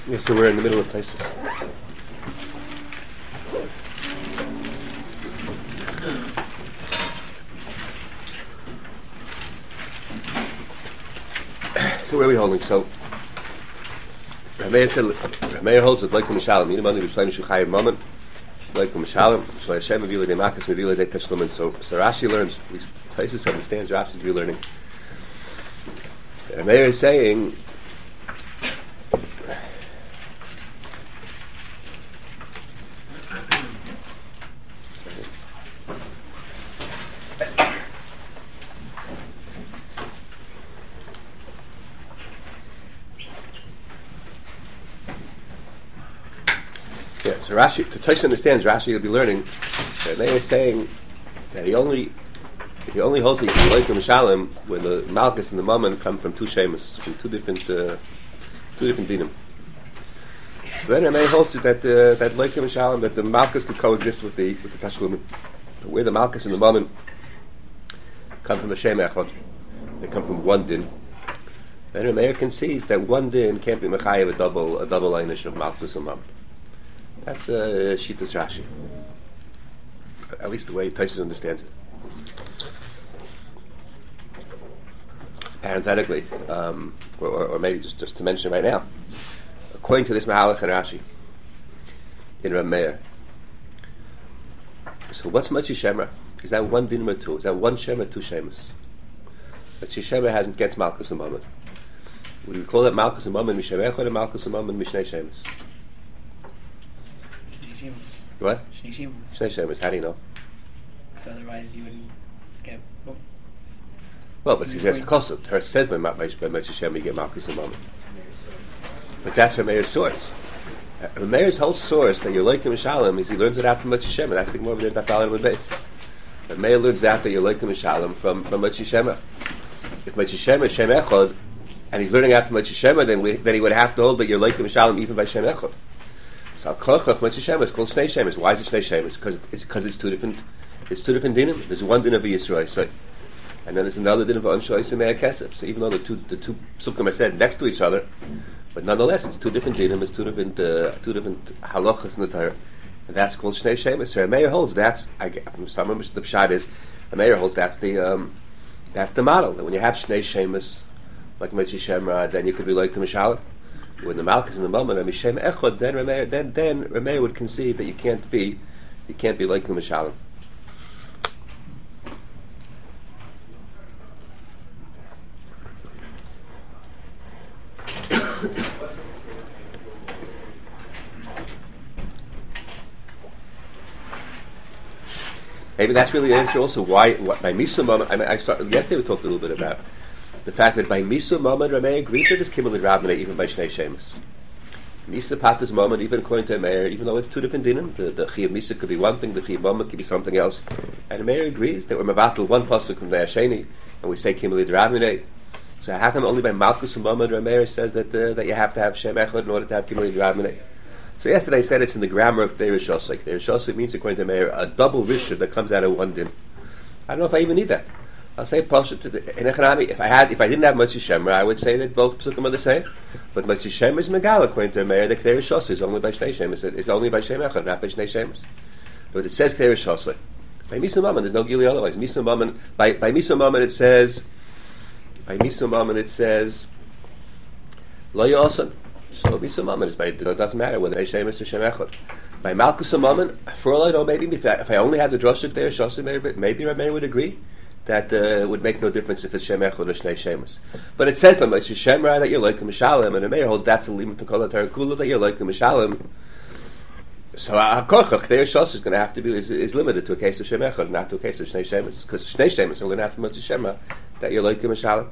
Yeah, so we're in the middle of Taisus. So where are we holding? So Rameir holds it like Mishalem. You know, money Shloim Shuchayim Moment, like Mishalem. Shloim Hashem Mevila De Makas Mevila De Teshlumin. So Rashi learns. Taisus understands Rashi's relearning. Rameir is saying. Yeah, so Rashi, to Taisus understands Rashi, he'll be learning. They are saying that he only holds the like Mishalem when the Malchus and the Mammon come from two shemas, from two different dinim. So then Rameh holds that like Mishalem, that the Malchus could coexist with the Tashlumin. Where the Malchus and the Mammon come from a Shem Echad, they come from one din. Then Rameh concedes that one din can't be Mechayev a double einish of Malchus and Mammon. That's Shitas Rashi. At least the way Taisus understands it. Parenthetically, or maybe just to mention right now, according to this Mahalach and Rashi in Rav Meir, so what's Machi Shemra? Is that one din or two? Is that one Shem or two Shemas? Machi Shemra gets Malchus and Mammon. Would we call that Malchus and Mammon Mishem Echad or Malchus and Mammon Mishnei Shemas? What? Shnei Shemas. How do you know? So otherwise you wouldn't get. Well, but there's a kosut. Her says by Moshe Shem you get Malchus and Mammon. But that's Rameir's source. Rameir's whole source that you're like Mishalem is he learns it out from Moshe Shem. That's the more of the Dafal with base. Rameir learns out that you're like Mishalem from Moshe Shem. If Moshe Shem is Shem Echad, and he's learning out from Moshe Shem, then he would have to hold that you're like Mishalem even by Shem Echad. So Al-Kochach Moshe Shem is called Shnei Shemas. Why is it Shnei Shemas? Because it's two different dinim. There's one din of Yisrael, so, and then there's another din of Anshois and Me'er Kesef. So even though the two psukim are said next to each other, but nonetheless it's two different dinim. It's two different halachas in the Torah, and that's called Shnei Shemas. So Meir holds that's the pshat is Meir holds that's the model that when you have Shnei Shemas like Moshe Shemra, then you could be like Mishalem. When the Malchus and the Mammon are Mishem Echad, then Rameir would concede that you can't be like Mishalem. Maybe that's really the answer. Also, why by Misa Mammon? Yesterday we talked a little bit about the fact that by Misa Mammon Rameir agrees to this Kimmel Rabbanah even by Shnei Shemas. Misa Patas Mammon, even according to Rameir, even though it's two different dinim, the Chiyuv Misa could be one thing, the Chiyuv Mammon could be something else, and Rameir agrees that we're Mavatal one pasuk from the Hasheni, and we say Kimmel Rabbanah. So how come only by Malchus and Mammon Rameir says that you have to have Shem Echad in order to have Kimmel Rabbanah? So yesterday I said it's in the grammar of Deir Shosik. Deir Shosik means, according to Meir, a double rishud that comes out of one din. I don't know if I even need that. I'll say Pasha to the in Echanami. If I didn't have Moshe Shemra, I would say that both psukim are the same. But Moshe Shem is Megal, according to Meir, that Deir Shosik is only by Shnei Shemas. It's only by Shem Echad, not by Shnei Shemas. But it says Deir Shosik. By Misa Mammon, there's no Gili otherwise. Misa Mammon, by Misa Mammon it says Lo Yosan. So Misa Mammon is by, it doesn't matter whether they Shemas or Shem Echad. By Malchus and Mammon, for all I know, maybe if I only had the Droshik there, Shosik, maybe Rameir would agree that would make no difference if it's Shem Echad or Shnei Shemas. But it says by Moshe Shemra that you're like a Mishalem, and Rameir holds that's a limit to call it Tarakula that you're like a Mishalem. So HaKorchach there Shos is going to have to be is limited to a case of Shem Echad, not to a case of Shnei Shemas, because Shnei Shemas are going to have to Moshe Shemra that you're like a Mishalem.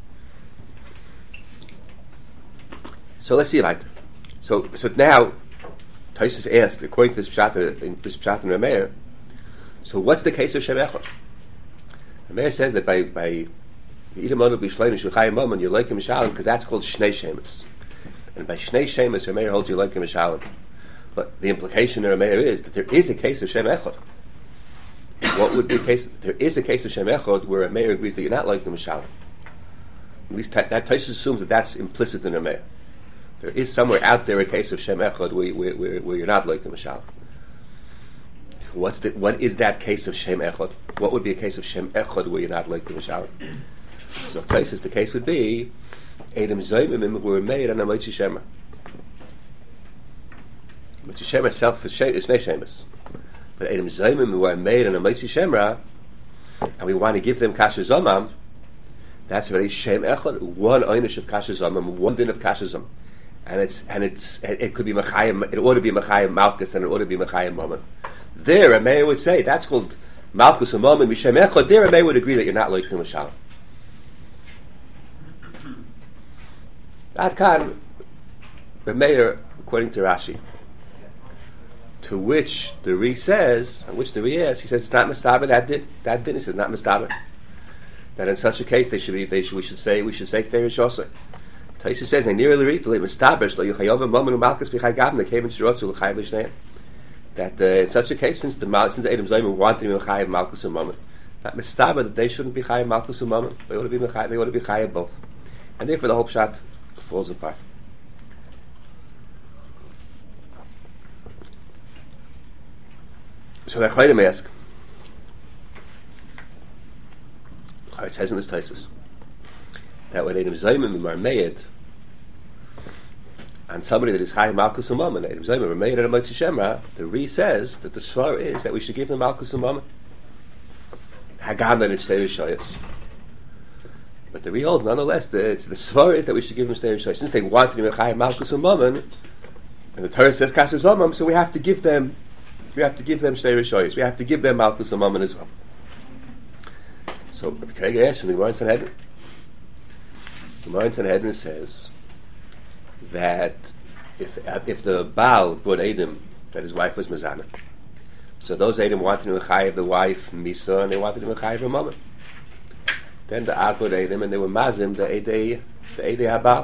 So let's see like so now Taisus asked, according to this pshat in Rameir, so what's the case of Shem Echad? Rameir says that by Idamonu b'Shleim Shuchayim Mammon you're like a Mishalem because that's called Shnei Shemas, and by Shnei Shemas Rameir holds you like a Mishalem. But the implication of Rameir is that there is a case of Shem Echad. What would be the case? There is a case of Shem Echad where Rameir agrees that you're not like the Mishalem. At least that Taisus assumes that that's implicit in Rameir. There is somewhere out there a case of Shem Echad where you're not like the Mashal. What is that case of Shem Echad? What would be a case of Shem Echad where you're not like the Mashal? So places the case would be Edom Zoymim were made on a Moitzi Shema. Moitzi Shema itself is Nei Shemas. But Edom Zoymim were made on a Moitzi Shema, and we want to give them Kasher Zomam. That's already Shem Echad, one einish of Kasher Zomam, one din of Kasher Zomam. And it could be Mechayim, it ought to be Mechayim Malkus, and it ought to be Mechayim Mammon. There, a mayor would say, that's called Malkus and Mammon, Mishem Echad. There, a mayor would agree that you're not like the Mashal. Ad Kan, the mayor, according to Rashi, to which the Ri says, he says it's not Mestaber, that din, he says not Mestaber. That in such a case we should say K'tei Rishosai. Taisa says, "I nearly read the Mestaber lo Yuchayov Mammon Malkus B'Chai Gavin the came in Shirotzu L'Chai L'Shnei." That in such a case, since Edom Zoyim wanted to be Chai Malkus and Mammon, that Mestaber that they shouldn't be Chai Malkus and Mammon, they ought to be Chai both, and therefore the whole pshat falls apart. So the Chayim ask. It says in this Taisus that when Edom Zoymim are made, and somebody that is Chai Malkus and Mammon, Edom Zoymim are made at a Moitzi Shemra, the Ri says that the svar is that we should give them Malkus and Mammon. Hagam and Shtei Rishayos. But the Ri holds nonetheless the svar is that we should give them Shtei Rishayos. Since they want to be Chai Malkus and Mammon, and the Torah says Kasher Zomam, so we have to give them Shtei Rishayos. We have to give them Malkus and Mammon as well. So Rabbi Krega asks from the Gemara in Sanhedrin. The Gemara in Sanhedrin says that if the Baal brought Edom that his wife was Mezana, so those Edom wanted to mechayev the wife Misa, and they wanted to mechayev her mama. Then the Ad brought Edom, and they were Mazim the Edei HaBaal.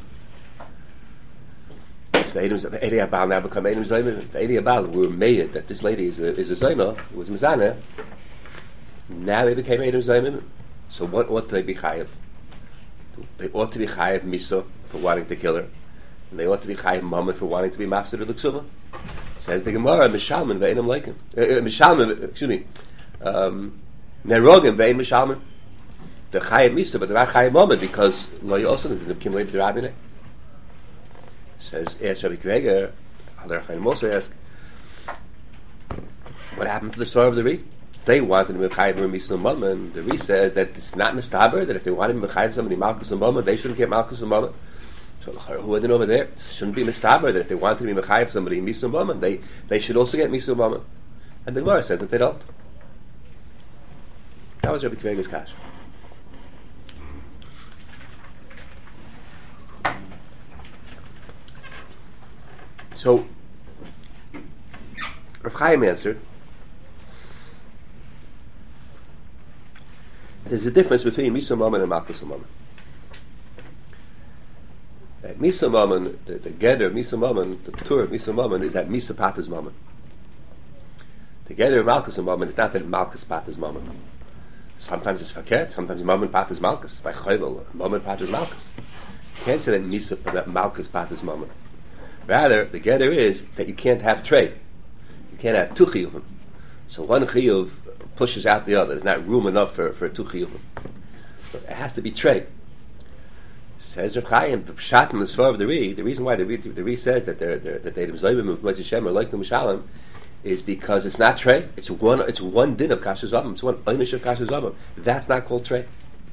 So the Edei HaBaal now become Edom Zoyim. The Edei HaBaal were made that this lady is a Zoyma, who was Mezana. Now they became Edom Zoyim. So what ought they be chayev? They ought to be chayev Misa for wanting to kill her, and they ought to be chayev Mama for wanting to be master of the Ksuma. Says the Gemara, Mishalman ve'enam leikim. Mishalman, excuse me, Nerogim ve'en Mishalman. The chayev Misa, but they're not chayev Mama because Lo Yosan is the Kimwei B'Drabine. Says, Rabbi Krega, other Chayim also ask, what happened to the story of the Ri? They wanted to be Mechayev Misa and Mama, and the Ri says that it's not Mistaber, that if they wanted to be Mechayev somebody Malkus and Mama, they shouldn't get Malkus and Mama. So who wasn't over there? It shouldn't be Mistaber, that if they wanted to be Mechayev somebody Misa and Mama, they should also get Misa and Mama. And the Gemara says that they don't. That was Rabbi Kvega's kash. So Rav Chaim answered, there's a difference between Misa Mammon and Malkus Mammon. Misa Mammon, the Geder of Misa Mammon, the Tur of Misa Mammon is that Misa Patas Mammon. The Geder of Malkus Mammon is not that Malkus Patas Mammon. Sometimes it's Fakert, sometimes Mammon Patas Malkus. By Chayvel, Mammon Patas Malkus. You can't say that Misa Malkus Patas Mammon. Rather, the Geder is that you can't have trade. You can't have two chiyuvim. So one chiyuv pushes out the other. There's not room enough for two chiyuvim. It has to be trade. Says Rav Chaim, the pshat in the svar of the Ri, the reason why the Ri says that they're zoyim of Moitzi Shem or like the Mishalim is because it's not trade. It's one din of Kasher Zomim. It's one einish of Kasher Zomim. That's not called trade.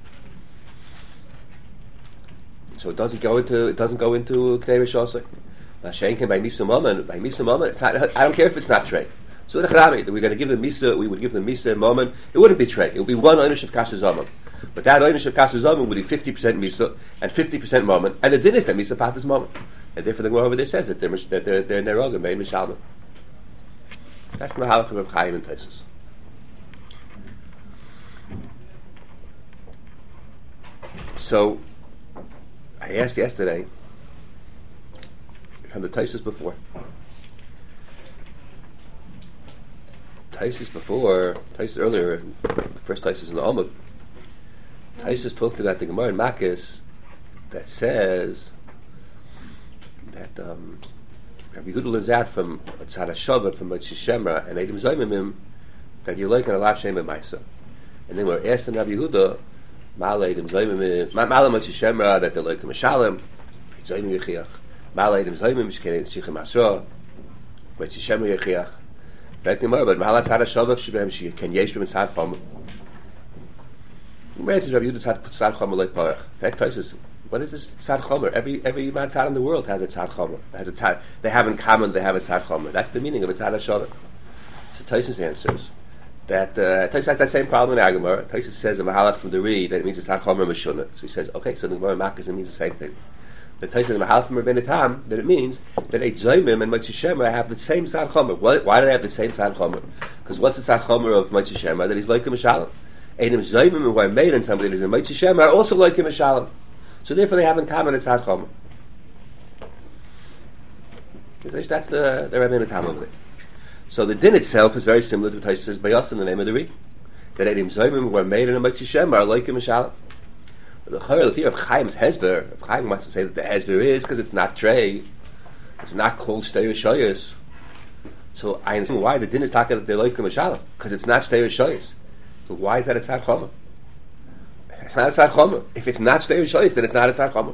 So it doesn't go into K'tei Rishosai. Shenken by Misa Mammon, it's not. I don't care if it's not trade. So the Chachamim, we're going to give them Misa. We would give them Misa and Mammon. It wouldn't be trade. It would be one einish of Kasher Zomim. But that einish of Kasher Zomim would be 50% Misa and 50% Mammon. And the din is that Misa Patas Mammon. And therefore the Gemara over there says that they're Nerogim, Mein Mishalman. That's the halach of Chaim and Taisus. So I asked yesterday from the Taisus before. Taisus earlier, the first Taisus in the Amud. Taisus talked about the Gemara in Makis that says that Rabbi Yehuda learns out from Tzad HaShavat, from Moshe Shemra, and Eidim Zoymimim, that you like an Alav Shem Maisa. And then we're asking Rabbi Yehuda, Ma'ala Eidim Zoymimim, Ma'ala Moshe Shemra, that they like a Mashalem, Zoymim Yechiach, Ma'ala Eidim Zoymim, Shkein Shichem Asra, Moshe Shemra Yechiach. Back to more, but Ma'ala Tzad HaShavat, Shibem Shi, Ken Yesh B'm Tzad Chomer. Where says Rabbi Yehuda Tzad Chomer like Parach? Fact Tosus. What is this tzad chomer? Every matzah in the world has a tzad chomer. They have in common. They have a tzad chomer. That's the meaning of a tzad hashavet. So Tosfos answers that Tosfos has that same problem in Agamar. Tosfos says a mahalach from the Ri that it means a tzad chomer meshuna. So he says, okay, so the Gemara Makkas it means the same thing. But Tosfos says a mahalach from Rabbeinu Tam that it means that Eidim Zoymim and Moshe Shemra have the same tzad chomer. Why do they have the same tzad chomer? Because what's the tzad chomer of Moshe Shemra? That he's like a Mishalem. Eidim Zoymim who are made in somebody that is in Moshe Shemra are also like a Mishalem. So therefore they have in common a tzad chomer. That's the Rabbeinu Tam over there. So the din itself is very similar to what Tosfos says by us in the name of the Ri. That Eidim Zoymim were made in a Moshe Shemra are like a Mishalem. The fear of Chaim's Hezber, if Chaim wants to say that the Hezber is because it's not trey, it's not called Shtei Rishayos. So I understand why the din is talking that they're like a Mishalem, because it's not Shtei Rishayos. So why is that a tzad chomer? It's not a tzad chomer. If it's not Shtei Rishayos, then it's not a tzad chomer.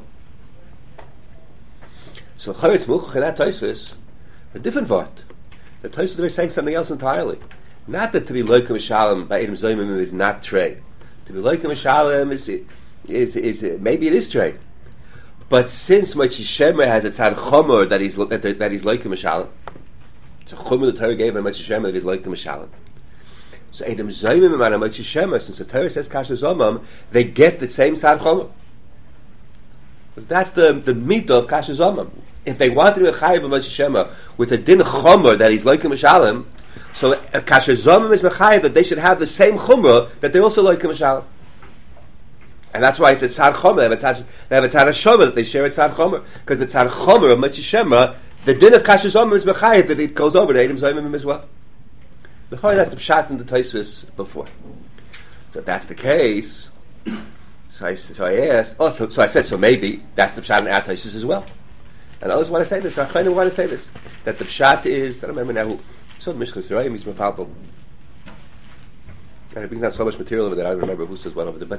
So Charetz Muchach in that Tosfos, a different word. The Tosfos they're saying something else entirely. Not that to be like a Mishalem by Eidim Zoymim is not trey. To be like a Mishalem is maybe it is trey. But since Moshe Shemra has a tzad chomer that he's like a Mishalem, it's a chomer the Torah gave by Moshe Shemra that he's like a Mishalem. So Eidim Zoymim and Moshe Shemra, since the Torah says Kasher Zomam, they get the same tzad chomer. That's the meat of Kasher Zomam. If they wanted to be a chayiv of Moshe Shemra with a din chomer that he's like a Mishalem, so Kasher Zomam is mechayiv that they should have the same chomer that they also like a Mishalem. And that's why it's a tzad chomer. They have a tzad hashomer that they share a tzad chomer, because the tzad chomer of Moshe Shemra, the din of Kasher Zomam is mechayiv that it goes over to Eidim Zoymim as well. That's the pshat in the Tosfos before. So if that's the case, so I asked. So I said, so maybe that's the pshat in our Tosfos as well. And others want to say this. I kind of want to say this, that the pshat is. I don't remember now who. So the Mishkas Yerayim is mefalpel. And it brings out so much material over there. I don't remember who says what over there,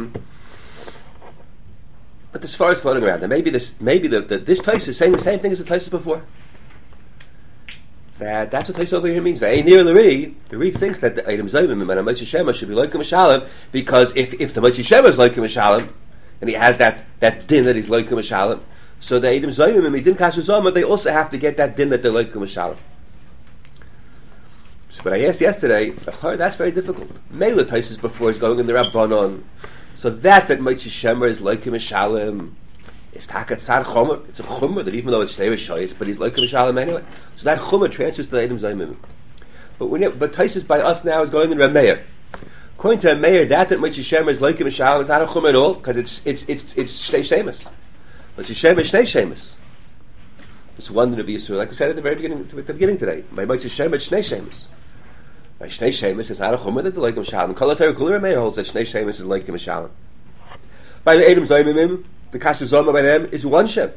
but as far as floating around, and maybe this Tosfos is saying the same thing as the Tosfos before. That's what Tosfos over here means. Near the Ri thinks that the Eidim Zoymim and Moshe Shemra should be like a Mishalem, because if the Moshe Shemra is like a Mishalem, and he has that din that he's like a Mishalem, so the Eidim Zoymim and Eidim Kasher Zomam, they also have to get that din that they're like a Mishalem. So, but I asked yesterday, that's very difficult. Mela Tosfos before is going in the Rabbanon, so that Moshe Shemra is like a Mishalem. It's takat tzad chomer. It's a chomer that even though it's shtei rishayos, but he's like a mishalem anyway. So that chomer transfers to the Eidim Zoymim. But Tosfos by us now is going in Rameir. According to Rameir, that Moshe Shemra is like a mishalem. It's not a chomer at all because it's shtei shemus. Moshe Shemra is shtei shemus. It's one to be Yisrael, like we said at the very beginning today. By Moshe Shemra, it's shnei shemus. By shnei shemus, it's not a chomer that they're like a mishalem. Kol HaTorah Kula Rameir holds that shnei shemus is like a mishalem. By the Eidim Zoymim, the Kasher Zomam by them is one Shem.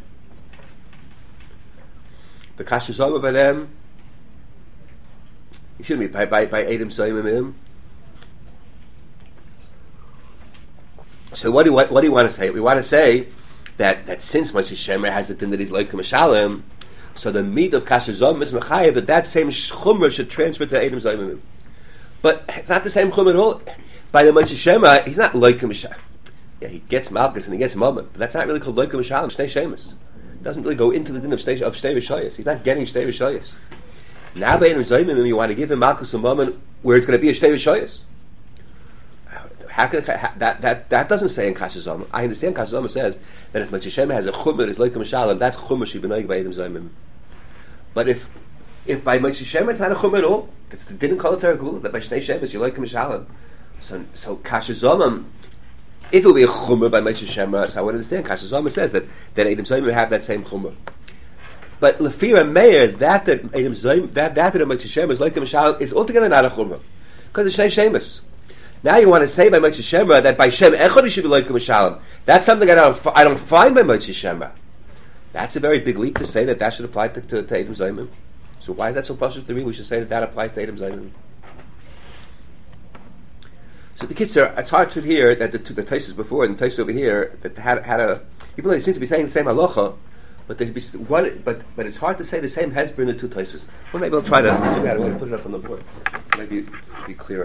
The Kasher Zomam by them, it shouldn't be by Eidim Zoymim. So what do you want to say? We want to say that since Moshe Shemra has the thing that he's like a Mishalem, so the meat of Kasher Zomam is mechayev that same chumrah should transfer to Eidim Zoymim. But it's not the same chumrah at all. By the Moshe Shemra, he's not like a Mishalem. Yeah, he gets Malchus and he gets Mammon, but that's not really called Loika Mishalem, Shnei Shemus. It doesn't really go into the din of Shtei Rishayos. He's not getting Shtei Rishayos. Now by Eidim Zoymim, you want to give him Malchus and Mammon where it's going to be a Shtei Rishayos. How can that doesn't say in Kasher Zomam? I understand Kasher Zomam says that if Moshe Shemra has a chumrah that is Loika Mishalem, that chumrah should be noig by Eidim Zoymim. But if by Moshe Shemra it's not a chumrah at all, it's the din Kol HaTorah Kula that by Shnei Shemus you're Loika Mishalem. So Kasher Zomam, if it will be a chumrah by Moshe Shemra, so I would understand. Kasher Zomam says that Eidim Zoymim have that same chumrah. But Lefira Meir, that Eidim Zoymim, that Moshe Shemra is like a Mishalem, is altogether not a chumrah, because it's Shnei Shemus. Now you want to say by Moshe Shemra that by Shem Echad he should be like a Mishalem. That's something I don't find by Moshe Shemra. That's a very big leap to say that should apply to Edom Zayimim. So why is that so pashut to read? We should say that applies to Edom Zayimim. So the kids it's hard to hear that the Taisus before and the Taisus over here that had a, even though they seem to be saying the same halacha, but there'd be one, but it's hard to say the same hesber in the two Taisus. Well, maybe I'll try to figure out a way to put it up on the board. Maybe it'll be clearer.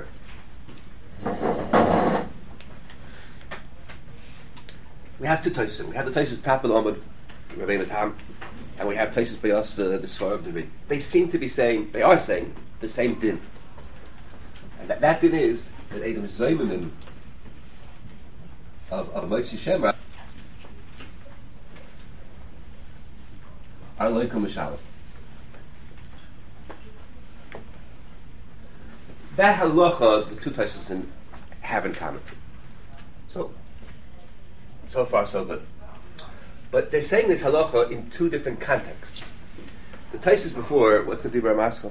We have two Taisus. We have the Taisus Tapel Amud, Rabbeinu Tam, and we have Taisus Bayas, the Svar of the Ri. They seem to be saying, they are saying the same din. And that din is that Edom Zayimim of Moshe Shemra are loikum mishalem. That halacha, the two Taisus have in common. So far so good. But they're saying this halacha in two different contexts. The Taisus before, what's the Dibur Maskal?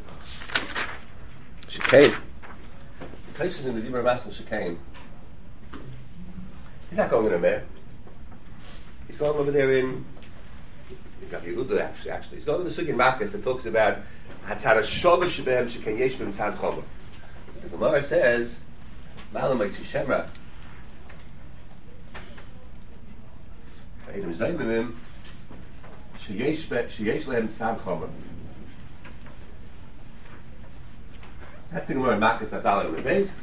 Shekain. The Taisus in the Dibur Maskal Shekain. He's not going in a mare. He's going over there in Yehuda actually. He's going to the Sugin Makkos that talks about Hatzara Shova Shebehem Shekain Yesh B'M Sad Chomer. The Gemara says, Malam Eitzi Shemra. Edom Zayimim sheyesh lehem tzad chomer. That's the Gemara in Makkos Natalim and Beis.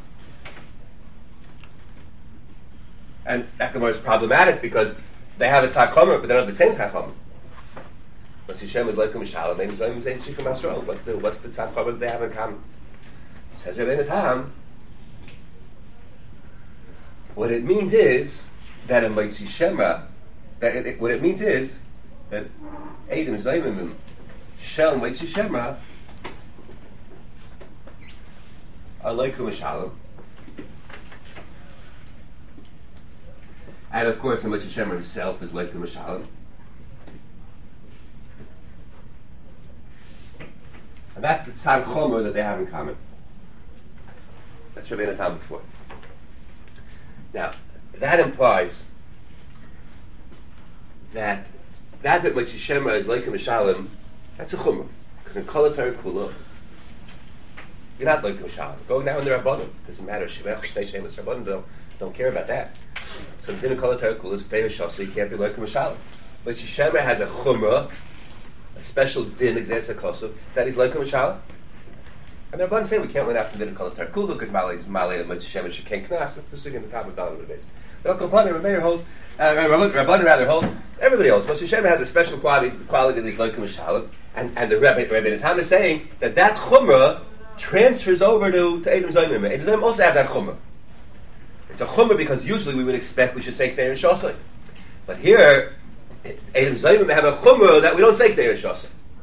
And that Gemara is problematic because they have a tzad chomer, but they don't have the same tzad chomer. What's Hashem is like a mishalem? Edom Zayimim saying shikum asro. What's the tzad chomer that they have in common? Says Rabbeinu Tam. What it means is that in Moshe Shemra, what it means is that Edom Zayimim Shel Moshe Shemra are loikum mishalem, and of course the Moshe Shemra himself is loikum mishalem, and that's the tzad chomer that they have in common. That's Rabbeinu Tam before. Now that implies that Moshe Shemra is like a mishalem, that's a chumrah. Because in Kol HaTorah Kula, you're not like a mishalem. Go down the Rabbanim. Doesn't matter. Shemech, Shtei Shemus, Rabbanim don't care about that. So in Kol HaTorah Kula, it's Teir Shah, so you can't be like a mishalem. Moshe Shemra has a chumrah, a special din, Exeres HaKosov, that he's like a mishalem. And the Rabbanim say we can't win after the Kol HaTorah Kula because Malay and Moshe Shemra Shekain Knas. That's the sugi in the top of the Dalit. But Al Kapani, Rameir holds, Rabbanim rather hold, everybody holds. Moshe Shemra has a special quality that he's like a mishalem, and the Rabbeinu Tam is saying that chumrah transfers over to Edom Zayimim. Edom Zayimim also have that chumrah. It's a chumrah because usually we would expect we should say K'nei Shosai. But here, Edom Zayimim have a chumrah that we don't say K'nei Shosai.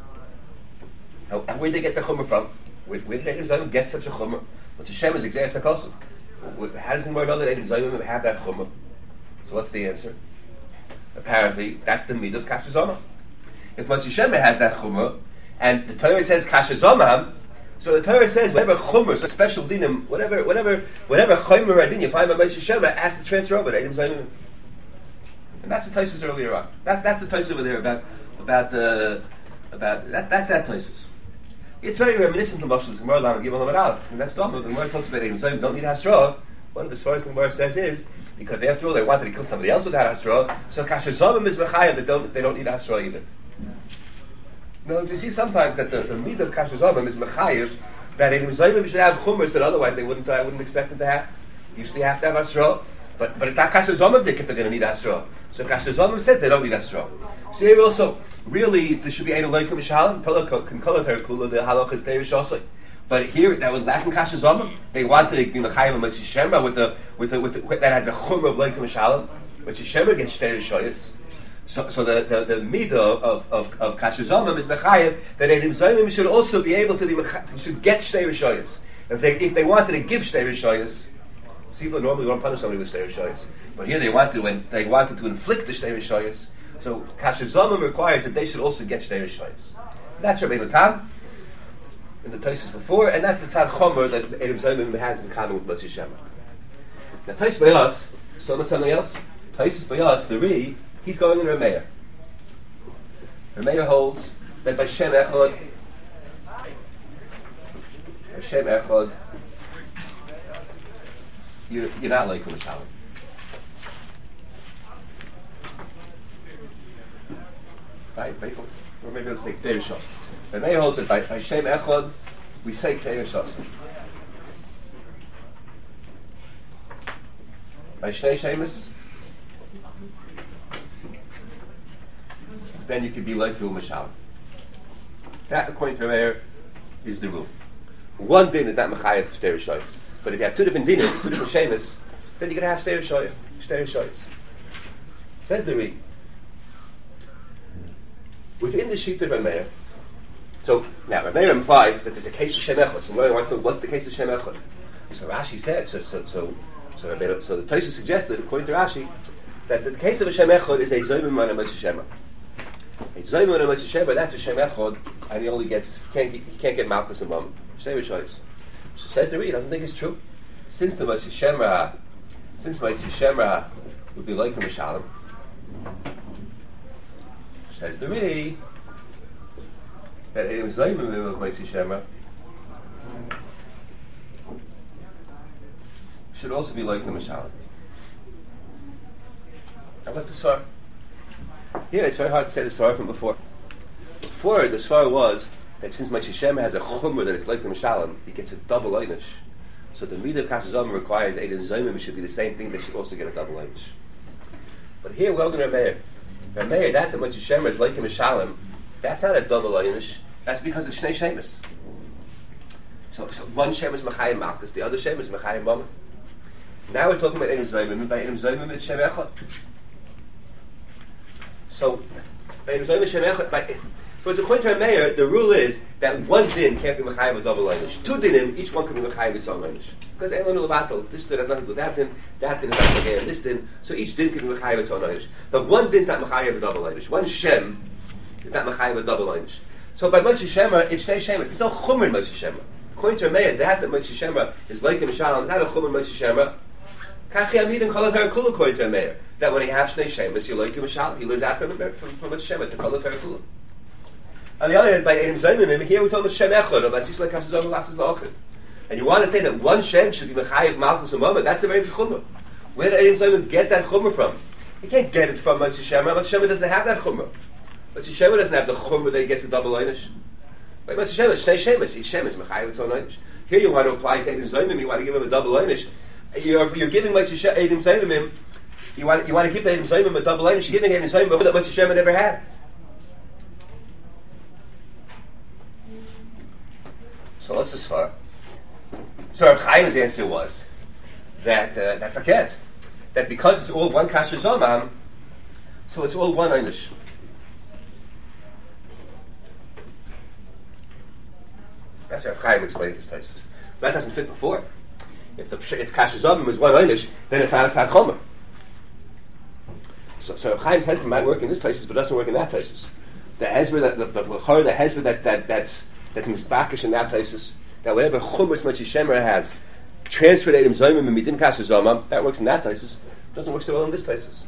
And where did they get the chumrah from? Where did Edom Zayimim get such a chumrah? Moshe Shemra is Exeres HaKosov. How does the Gemara know that Edom Zayimim have that chumrah? So what's the answer? Apparently, that's the mid of Kasher Zomam. If Moshe Shemra has that chumrah, and the Torah says Kasher Zomam, so the Torah says whatever chumrah, so special dinim, whatever chumrah or din you find by Moshe Shemra has to transfer over to Edom Zayimim. And that's the Tosfos earlier on. That's the Tosfos over there about that's that Tosfos. It's very reminiscent of Moshe Gemara Lam Gimel Amud Aleph. And that's Dhamma. The Gemara talks about Edom Zayimim don't need Hasra. One of the stories the Gemara says is because after all they wanted to kill somebody else without Hasra, so Kasher Zomim is Mechayev, they don't need Hasra either. Now you see sometimes that the mid of Kasher Zomim is Mechayev, that Edom Zayimim should have chumras that otherwise they wouldn't expect them to have. Usually have to have Hasra, but it's not Kasher Zomim if they're going to need Hasra. So Kasher Zomim says they don't need Hasra. So here also, really, there should be Edom Loikum Mishalem, Can Kol HaTorah Kula, the halach is Teir Shosai. But here, that was lacking Kasher Zomim. They wanted to be Mechayev and Moshe Shemra with that has a chumrah of Loikum Mishalem. Moshe Shemra gets Teir Shoyos. So the midah of Kasher Zomim is Mechayev that Edom Zayimim should also be able to should get Teir Shoyos. If they wanted to give Teir Shoyos, people normally don't punish somebody with Teir Shoyos, but here they wanted to inflict the Teir Shoyos. So Kasher Zomim requires that they should also get Teir Shoyos. That's Rabbeinu Tam in the Tosfos before, and that's the tzad chomer that Edom Zayimim has in common with Moshe Shemra. Now Tosfos Bayas, so much something else. Tosfos Bayas, the Ri, he's going in Rameir. Meir holds that by Shem Echad, you're not like Mishalim. Right? Or maybe let's take Deir Shas. The Meir holds that by Shem Echad, we say Deir Shas. By Shnei Shemus, then you could be like Vil Mishalim. That, according to Meir, is the rule. One din is not mechayev for Deir Shas. But if you have two different dinim, two different shemus, then you're going to have Deir Shas. Says the Ri. Within the sheet of Rameir, so now Rameir implies that there's a case of Shem Echad. So what's the case of Shem Echad? So Rashi said, so the Tosha suggested, according to Rashi, that the case of a Shem Echad is a Zoymim and a Moshe Shema. A Zoymim and a Moshe Shema, that's a Shem Echad, and he only gets, he can't get Malchus and Mom. Deir Shas. So says the Ri, doesn't think it's true. Since the Moshe Shema would be like a Mishalim, says the Ri, that it was Zoymim of Moshe Shema should also be like the Mishalim. Now what's the Svar? Here it's very hard to say the Svar from before. Before, the Svar was that since Moshe Shema has a chumrah that it's like the Mishalim, he gets a double einish. So the Midah of Kashazam requires Eidin Zoymim should be the same thing, they should also get a double einish. But here, well done Rameir. Rameir, that Moshe Shema is like the Mishalim, that's not a double einish, that's because it's Shnei Shemus. So one Shem is Mechayim Malchus, the other Shem is Mechayim Mama. Now we're talking about Eidin Zoymim, and by Eidin Zoymim it's Shem Echad. So, by Eidin Zoymim Shem Echad, so as according to Rameir, the rule is that one din can't be mechayev a double einish. Two dinim, each one can be mechayev its own einish. Because Elon Levatel, this din has nothing to do with that din is not mechayev this din, so each din can be mechayev its own einish. But one din is not mechayev a double einish. One shem is not mechayev a double einish. So by Moshe Shema, it's Shnei Shemus. There's no chumr in Moshe Shema. According to Rameir, that Moshe Shema is like a Mishalim, is not a chumr in Moshe Shema. Kachi Amid and Kol Kula, according to Rameir, that when he has Shnei Shemus, you're like a Mishalim. He lives out from Moshe Shema to Kol Kula. On the other hand, by Eidin Zoymim, here we talk about Shem Echad, or Basis like Kashazam Lasses La'achid. And you want to say that one Shem should be Mechayev Malchus and Mama, that's a very big chumrah. Where did Eidin Zoymim get that chumrah from? He can't get it from Moshe Shema. Moshe Shema doesn't have that chumrah. Moshe Shema doesn't have the chumrah that he gets a double einish. By Moshe Shema, Shnei Shemus, each Shem is Mechayev its own einish. Here you want to apply to Eidin Zoymim, you want to give him a double einish. You're giving Eidin Zoymim, you want to give Eidin Zoymim a double einish, you're giving Eidin Zoymim that Moshe Shema never had. So what's the Svar? So Rav Chaim's answer was that forget that because it's all one kasher zomam, so it's all one einish. That's how Rav Chaim explains this tesis. That doesn't fit before. If kasher zomam is one einish, then it's not a sad chomer. So Rav Chaim's husband might work in this tesis, but doesn't work in that tesis. The hezbollah, the hezbollah that's misbakish in that places. That whatever chumras Moshe Shema has transferred Eidin Zoymim and Midim Kasher Zomam, that works in that places. Doesn't work so well in this places.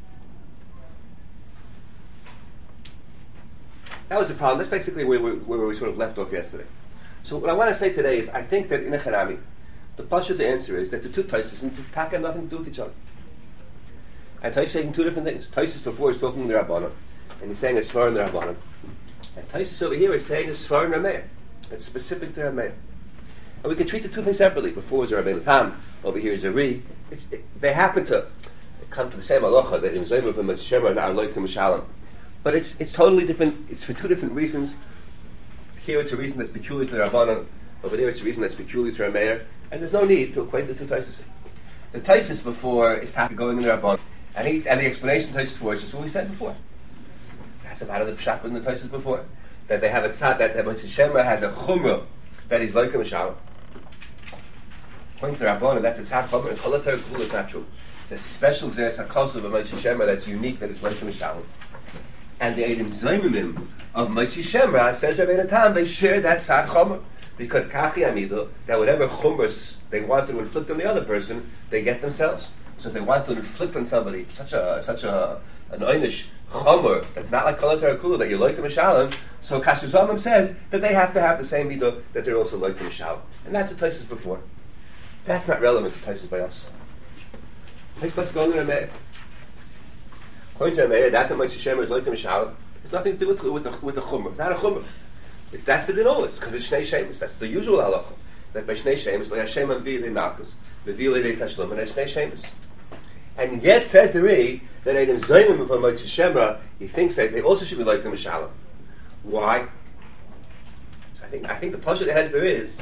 That was the problem. That's basically where we sort of left off yesterday. So what I want to say today is, I think that in a Chanami, the pashut answer is that the two Taisus and Taka have nothing to do with each other. And Taisus is saying two different things. Taisus before is talking to the Rabbanan, and he's saying a Svar in the Rabbanan. And Taisus over here is saying a Svar in Rameir. That's specific to Rameir. And we can treat the two things separately. Before was a Rabbeinu Tam, over here is a Ri. They happen to come to the same halacha, that in Zoymim and Moshe Shema and Arloik and Mishalim. But it's totally different. It's for two different reasons. Here it's a reason that's peculiar to the Rabbanan. Over there it's a reason that's peculiar to Rameir. And there's no need to equate the two Taisus. The Taisus before is going in the Rabbanan. And the explanation of Taisus before is just what we said before. That's about the Pshat in the Taisus before. That they have a tzad, that Moshe Shema has a chumrah that he's like a Mishalim. According to Rabbanan, that's a tzad chumrah, and Cholater Kul is not true. It's a special Xeris HaKosav of Moshe Shema that's unique, that is like a Mishalim. And the Eidin Zoymim of Moshe Shema, says Rabbeinu Tam, they share that tzad chumrah. Because Kachi Amidah, that whatever chumras they want to inflict on the other person, they get themselves. So if they want to inflict on somebody such a an einish chomer that's not like kol kula that you're like the mishalim. So Kasher Zomim says that they have to have the same midah that they're also like the mishalim, and that's what Taisus before. That's not relevant to Taisus by us. Let's go to the Meir. According to the Meir, that the Moshe Shemer is like the mishalim. It's nothing to do with the chomer. It's not a chomer. That's the dinolis because it's shnei shemus. That's the usual halacha. That by shnei shemus, like Hashem and v'ilei malchus, v'ilei tashlum, and it's shnei shemus. And yet says the Ri that Eidim Zaynim of Moshe Shemra, he thinks that they also should be like the mishalim. Why? So I think the pasuk that Hezbollah is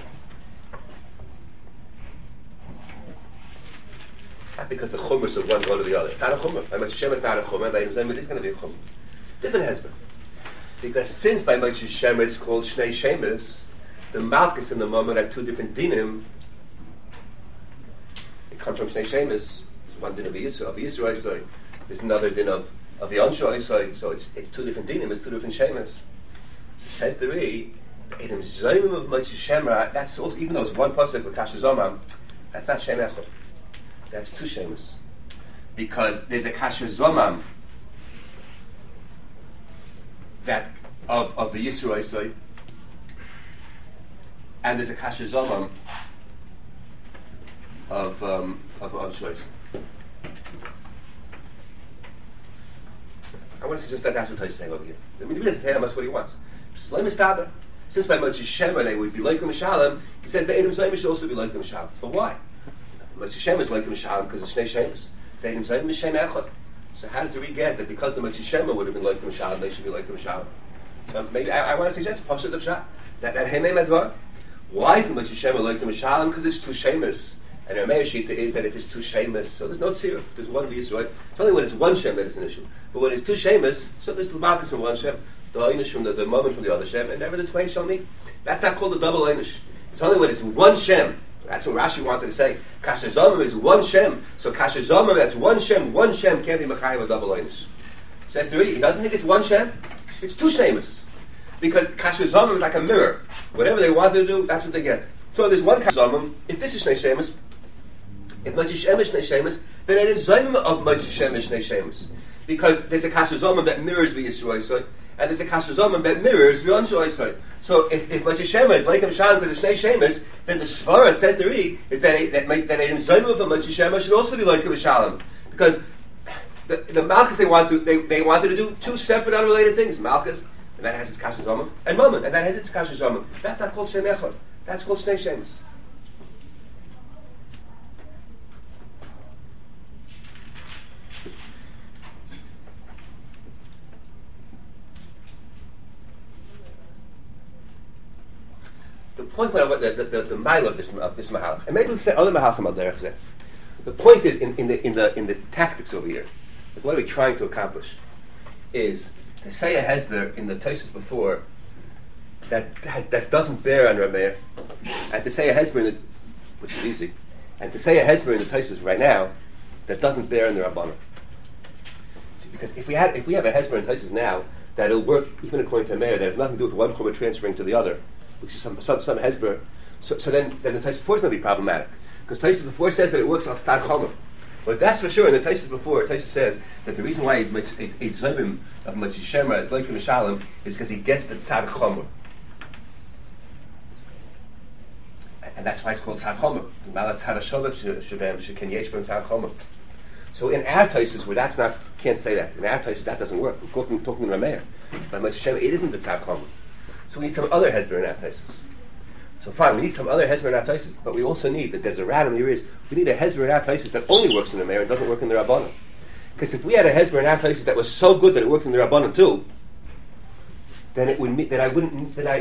not because the chumras of one go to the other. It's not a chumrah. By Moshe Shemra, it's not a chumrah. By Eidim Zaynim, it's going to be a chumrah. Different Hezbollah. Because since by Moshe Shemra it's called Shnei Shemus, the Malchus and the Mammon are two different dinim. It comes from Shnei Shemus. One din of Yisro, there's another din of Yonsho, so it's two different dinim, it's two different shemas. Says the Ri, Eidim Zayim of Moshe Shemra, that's also, even though it's one pasuk with Kasher Zomam, that's not Shem Echad. That's two shemas. Because there's a Kasher Zomam that of the Yisro, and there's a Kasher Zomam of Yonsho. I want to suggest that that's what Taisus saying over here. I mean, he doesn't say how much what he wants. Since by Moshe Shemra they would be like a mishalim, he says the Eidim Zayim should also be like a mishalim. But why? Moshe Shemra is like a mishalim because it's Shnei Shemus. The Eidim Zayim is Shem Echad. So how does the Ri get that because the Moshe Shemra would have been like a mishalim, they should be like a mishalim? So maybe I want to suggest Pashat of Pshat that Hemei Medvar. Why is the Moshe Shemra like a mishalim? Because it's too Shemus. And our Meir Shita is that if it's too shemus, so there's no tziruf. There's one Yisroel. It's only when it's one shem that it's an issue. But when it's two shemus, so there's the malchus from one shem, the einish from the moment from the other shem, and never the twain shall meet. That's not called the double einish. It's only when it's one shem. That's what Rashi wanted to say. Kasher Zomim is one shem. So Kasher Zomim, that's one shem. One shem can't be mechayiv a double einish. Says the Ri, he doesn't think it's one shem. It's two shemus. Because Kasher Zomim is like a mirror. Whatever they want to do, that's what they get. So there's one Kasher Zomim. If this is Shnei Shemus, if Moshe Shemra is Shnei Shemus, then it is Zayim of Moshe Shemra is Shnei Shemus. Because there's a Kasher Zomim that mirrors the Yisro, and there's a Kasher Zomim that mirrors the Yonsho. So if Moshe Shemra is like a Mishalim because it's Shnei Shemus, then the Svara, says the Ri, is that a Zayim of Moshe Shemra should also be like a Mishalim. Because the Malchus they wanted to do two separate unrelated things. Malchus, and that has its Kasher Zomim, and Mammon, and that has its Kasher Zomim. That's not called Shem Echad. That's called Shnei Shemus. The point about the mile of this mahalach, and maybe we can say other mahalachim al derech zeh. The point is in the tactics over here. Like what are we trying to accomplish? Is to say a hezber in the Taisus before that doesn't bear on Rameir, and to say a hezber which is easy, and to say a hezber in the Taisus right now that doesn't bear on the Rabbanan. See, because if we have a hezber in Taisus now that it'll work even according to Rameir, that has nothing to do with one chomer transferring to the other, which is some hezber, so then the Taisus before is going to be problematic. Because Taisus before says that it works on Stad Chomer. But that's for sure. In the Taisus before, Taisus says that the reason why a Zayim of Moshe Shemra is like Mishalim is because he gets the Tzad Chomer. And that's why it's called Tzad Chomer. So in our Taisus, where that's not, can't say that. In our Taisus, that doesn't work. We're talking Rameir. By Moshe Shemra, it isn't the Tzad Chomer. So we need some other hezber in our Taisus. So fine, we need some other hezber in our Taisus, but we also need, that there's a radam here is, we need a hezber in our Taisus that only works in the Meir and doesn't work in the Rabbanan. Because if we had a hezber in our Taisus that was so good that it worked in the Rabbanan too, then it would mean that I wouldn't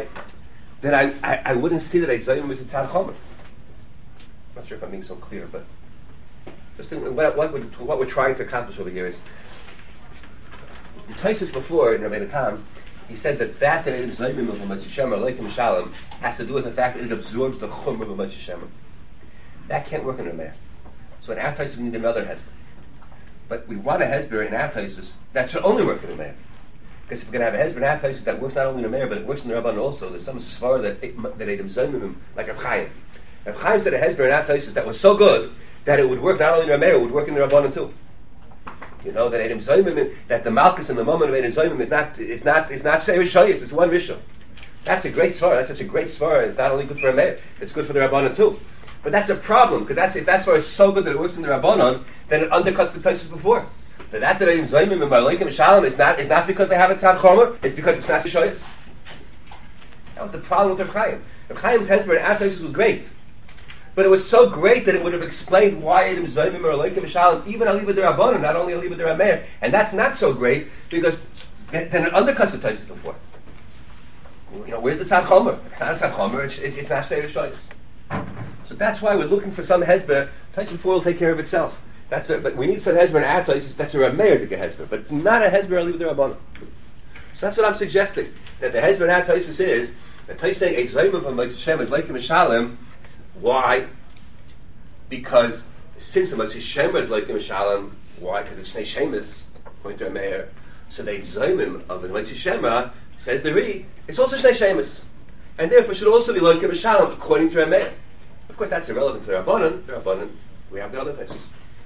see that Zayim was a Tzad Chomer. I'm not sure if I'm being so clear, but just think, what we're trying to accomplish over here is, the Taisus before in Rabbeinu Tam, he says that it is Zayim of Moshe Shemra, like Mishalim, has to do with the fact that it absorbs the Chumr of Moshe Shemra. That can't work in Rameir. So in our Taisus we need another hezber. But we want a hezber in our Taisus that should only work in Rameir. Because if we're going to have a hezber in our Taisus that works not only in Rameir, but it works in the Rabban also, there's some svar that Eidim Zayim like Rav Chaim. Rav Chaim said a hezber in our Taisus that was so good that it would work not only in Rameir, it would work in the Rabban too. You know that Edom Zoymim, that the Malchus in the moment of Edom Zoymim is not Seir Shoyes. It's one Rishon. That's a great svara. That's such a great svara. It's not only good for a Meir, it's good for the Rabbanon too. But that's a problem, because if that svara is so good that it works in the Rabbanon, then it undercuts the Tosfos before. That Edom Zoymim and Ma'alekim Shalom is not because they have a Tzad Chomer, it's because it's not Shoyes. That was the problem with Reb Chaim. Reb Chaim's Hesber and Tosfos was great. But it was so great that it would have explained why Edom Zoymim or Alekim Shalom, even Aliba de Rabbanon, not only Aliba de Rameir. And that's not so great, because then it undercuts the Tosfos before. You know, where's the Tzad Chomer? It's not a Tzad Chomer, it's not Shteir Shoyes. So that's why we're looking for some Hesber. Tosfos before will take care of itself. But we need some Hesber and add Tosfos. That's a Rameir to get Hesber. But it's not a Hesber Aliba de Rabbanon. So that's what I'm suggesting. That the Hesber and add Tosfos is, that Tosfos saying, Eitz Zoymim from Motzei Shem is Alekim Shalom. Why? Because since the Motzei Shemer is like Shalom, why? Because it's Shnei Shemus, according to Rameir. So the Zoymim of the Motzei Shemer, says the Ri, it's also Shnei Shemus, and therefore should also be like Shalom, according to Rameir. Of course, that's irrelevant to the Rabbanon. The Rabbanon, we have the other things.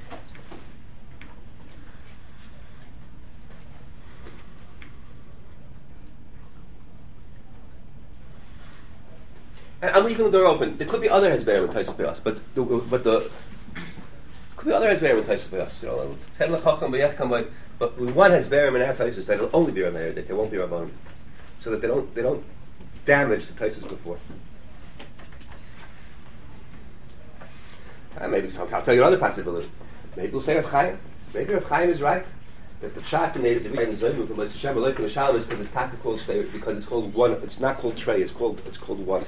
I'm leaving the door open. There could be other Hezberim with Tosfos B'Yas, but could be other Hezberim with Tosfos B'Yas. You know, Ten L'Chacham B'Yachkam, but we want Hezberim and our Tosfos that will only be Rameir, that they won't be Rabbanim, so that they don't damage the Tosfos before. Maybe I'll tell you another possibility. Maybe we'll say Rav Chaim. Maybe Rav Chaim is right. That the pshat in the Zoymim from Motzei Shem Alekim Shalom is because it's not called Shteir, because it's called one. It's not called Trey. It's called one.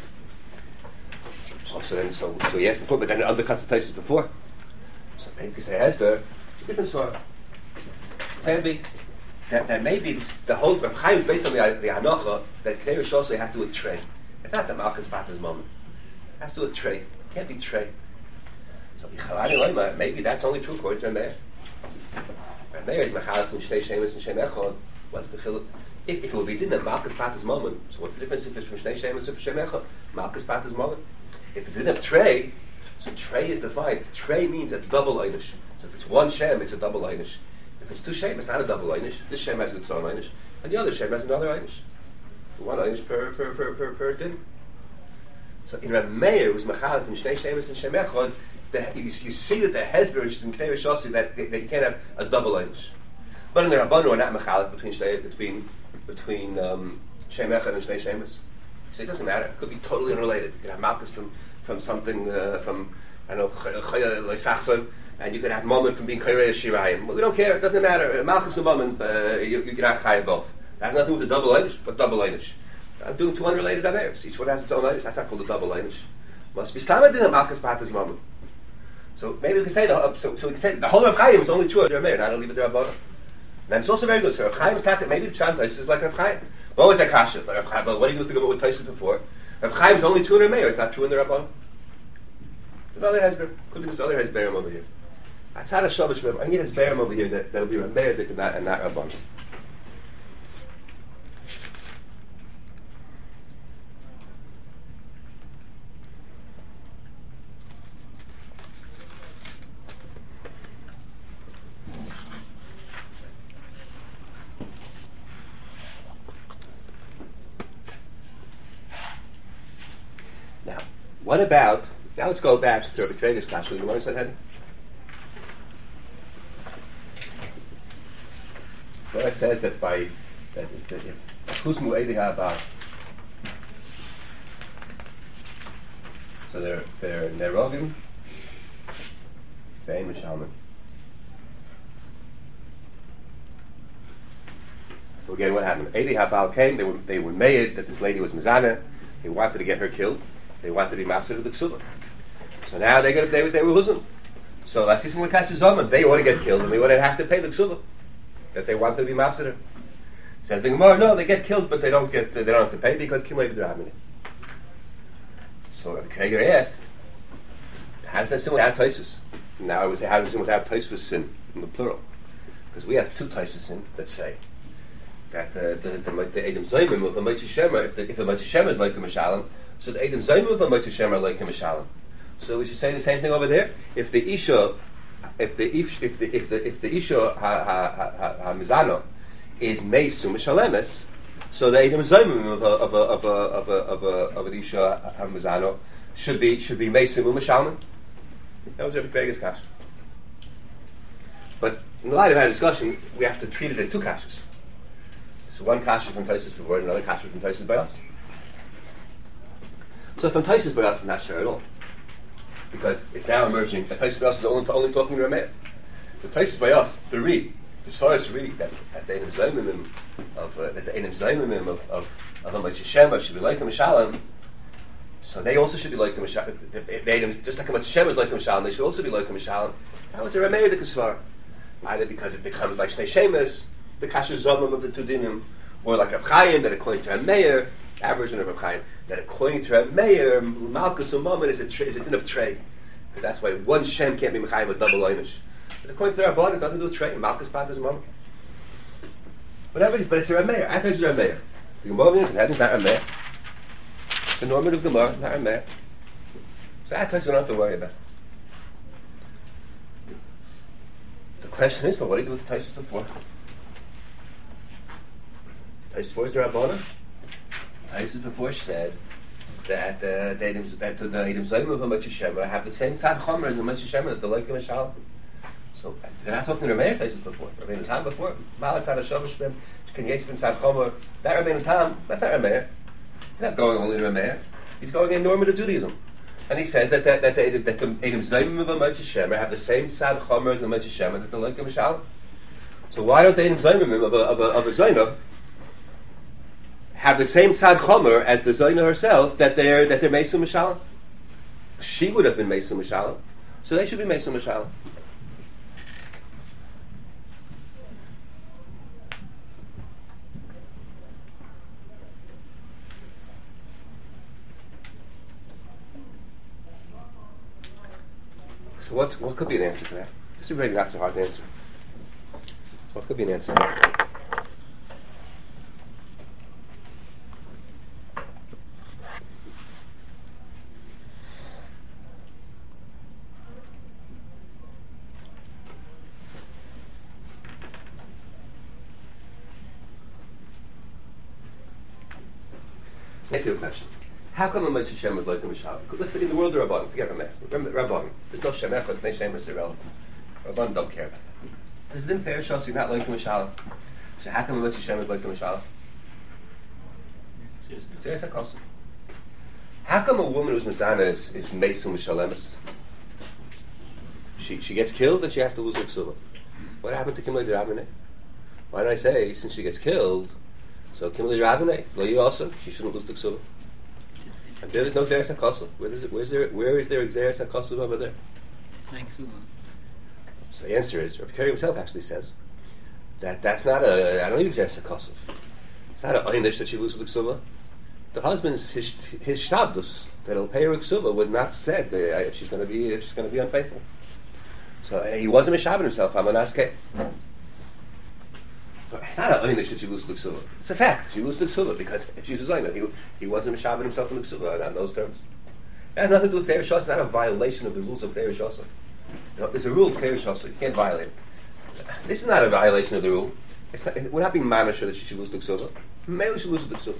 So yes, before, but then it undercuts the Tosfos before. So maybe because it has it's a different story. Can be that maybe the whole Rav Chaim is based on the hanocha that Knei Rishosei has to do with Trey. It's not the Malchus Pater's moment. It has to do with Trey. It can't be Trey. So maybe that's only true according to Rameir. Rameir is Mechalek from Shnei Shemus and Shem Echad. What's the chiluk? If it would be in the Malchus Pater's moment, so what's the difference if it's from Shnei Shemus or from Shem Echad? Malchus Pater's moment. If it's in of Trey, so Trey is defined. Trey means a double einish. So if it's one Shem, it's a double einish. If it's two Shem, it's not a double einish. This Shem has its own einish, and the other Shem has another einish. One einish per din. So in Rameir, it was Mechalek from Shnei Shemus and Shem Echad, you see that the Hezber in Knei Rishosei that you can't have a double einish. But in the Rabbanon, are not Mechalek between Shem Echad and Shnei Shemus. So it doesn't matter. It could be totally unrelated. You could have Malchus from something from I don't know Chaya Leisachson, and you could have Moment from being Kairei Shirayim. We don't care. It doesn't matter. Malchus and Moment, you can have Chaya both. That has nothing to do with the double einish, but double einish. I'm doing two unrelated Aveiros. Each one has its own einish. That's not called a double einish. Must be Stamad in a Malchus Pater's Moment. So maybe we can say so we can say the whole of Chaim is only true of Rameir, not only the Rabbanon. And it's also very good. So Rav Chaim is talking. Maybe the Pshat is like Rav Chaim. What was that kasha? But what do you think about what Tosfos before? Rav Chaim is only true in Rameir. It's not true in the Rabbanon. Another Hezber. Could be this other Hezberim over here. That's how the Shabbos. I need a Hezberim over here that'll be Rameir and not Rabbanon. What about, now let's go back to Rabbi Trager's class. You want to say Torah says that if Kuzmu Eidi Ha'abah, so they're Nerogim, Ve'im Mishalman. So again, what happened? Eidi Ha'abah came, they were made that this lady was Mizana, he wanted to get her killed. They wanted to be master of the Ksubah. So now they were losing. So let's see some Zaman. They ought to get killed and they ought to have to pay the Ksubah that they wanted to be master. Says the Gemara, no, they get killed, but they don't have to pay because Kimei B'Drahmini. So Rabbi Krager asked, how does that sin without Tosfos? Now I would say, how does it sin without Tosfos sin in the plural? Because we have two Tosfos sin that say that the Edom Zoymim of the Motzei Shemer, if the Motzei Shemer is like a Mishalem, so the Edom Zoymim of the Motzei Shemer like a Mishalem. So we should say the same thing over there. If the Isha if the isha ha mizano is meisu mishalemes, so the Eidim Zayimim of an isha ha mizano should be meisu mishalman. That was Rabbi Kvega's kasha. But in the light of our discussion, we have to treat it as two kashas. So one kasha from Taisus before, and another kasha from Taisus by us. So from Taisus by us is not sure at all, because it's now emerging that Taisus by us is only talking to Rameir. The Taisus by us, the source read that the Eidim Zayimim of Amayis Shema should be like a Mishalem. So they also should be like a Mishalem. Just like Amayis Shema is like a Mishalem, they should also be like a Mishalem. That was a Rameir the Kesvar. Either because it becomes like Shnei Shemas, the Kasher Zomim of the two dinim, or like Rav Chaim, that according to Rameir, average of Rav Chaim, that according to Rameir, Malkus U'Mammon is a din of trade, because that's why one Shem can't be Mechayim with double Einish. But according to the Rabban, it's nothing to do with trade. Malkus Pat is Mammon. Whatever it is, but it's a Rameir. I thought it's a Rameir. The Gemara is not Rameir. The normative Gemara, not Rameir. So I thought you don't have to worry about. The question is, but what do you do with Taisus before? Taisus before is the Rabbanah. Taisus before said that the Eidim Zayim of Amayis Shema have the same tzad chomer as the Amayis Shema that the like of Mishal. So they're not talking to Rameir Taisus before. Rabbeinu Tam before. Malat tzad Hashem Shmem Shken Yesben tzad chomer. That Rabbeinu Tam, that's not Rameir. He's not going only to Rameir. He's going in normative Judaism. And he says that the Eidim Zayim of Amayis Shema have the same tzad chomer as the Amayis Shema that the like of Mishal. So why don't the Eidim Zayim of a Zaynah have the same tzad chomer as the Zaynah herself that they're Meisu Mishalem? She would have been Meisu Mishalem, so they should be Meisu Mishalem. So what could be an answer to that? This is really not so hard to answer. What could be an answer? Ask you a question. How come Amayis Hashem is like a Mishal? Listen, in the world of Rabban, forget Rabban. There's no Shem Echad, Pnei Shem is irrelevant. Rabban don't care about that. Is it fair show you're not like a Mishal? So how come Amayis Hashem is like a Mishal? There's a question. How come a woman who's Mizana is Meisu Mishalemis? She gets killed and she has to lose her ksuba. What happened to Kimli Rabbaneh? Why did I say, since she gets killed, so Kimli Rabbaneh, Lo Yosef, she shouldn't lose the ksuba? And there is no Xeris HaKosov. Where is there a Xeris HaKosov over there? So the answer is, Rabbi Keri himself actually says that that's not I don't need Xeris HaKosov. It's not a einish that she loses the ksuba. The husband's his shtavdus that he'll pay her ksuba was not said if she's going to be unfaithful. So he wasn't mishaben himself. I'm an aske. So it's not an einish that she loses the ksuba. It's a fact. She loses the ksuba because if she's a zaina, he wasn't mishaben himself in the ksuba on those terms. It has nothing to do with Teir Shasa. It's not a violation of the rules of Teir Shasa. There's a rule of Teir Shasa. You can't violate it. This is not a violation of the rule. We're not being manisher that she should lose the ksuba. Maybe she loses the ksuba.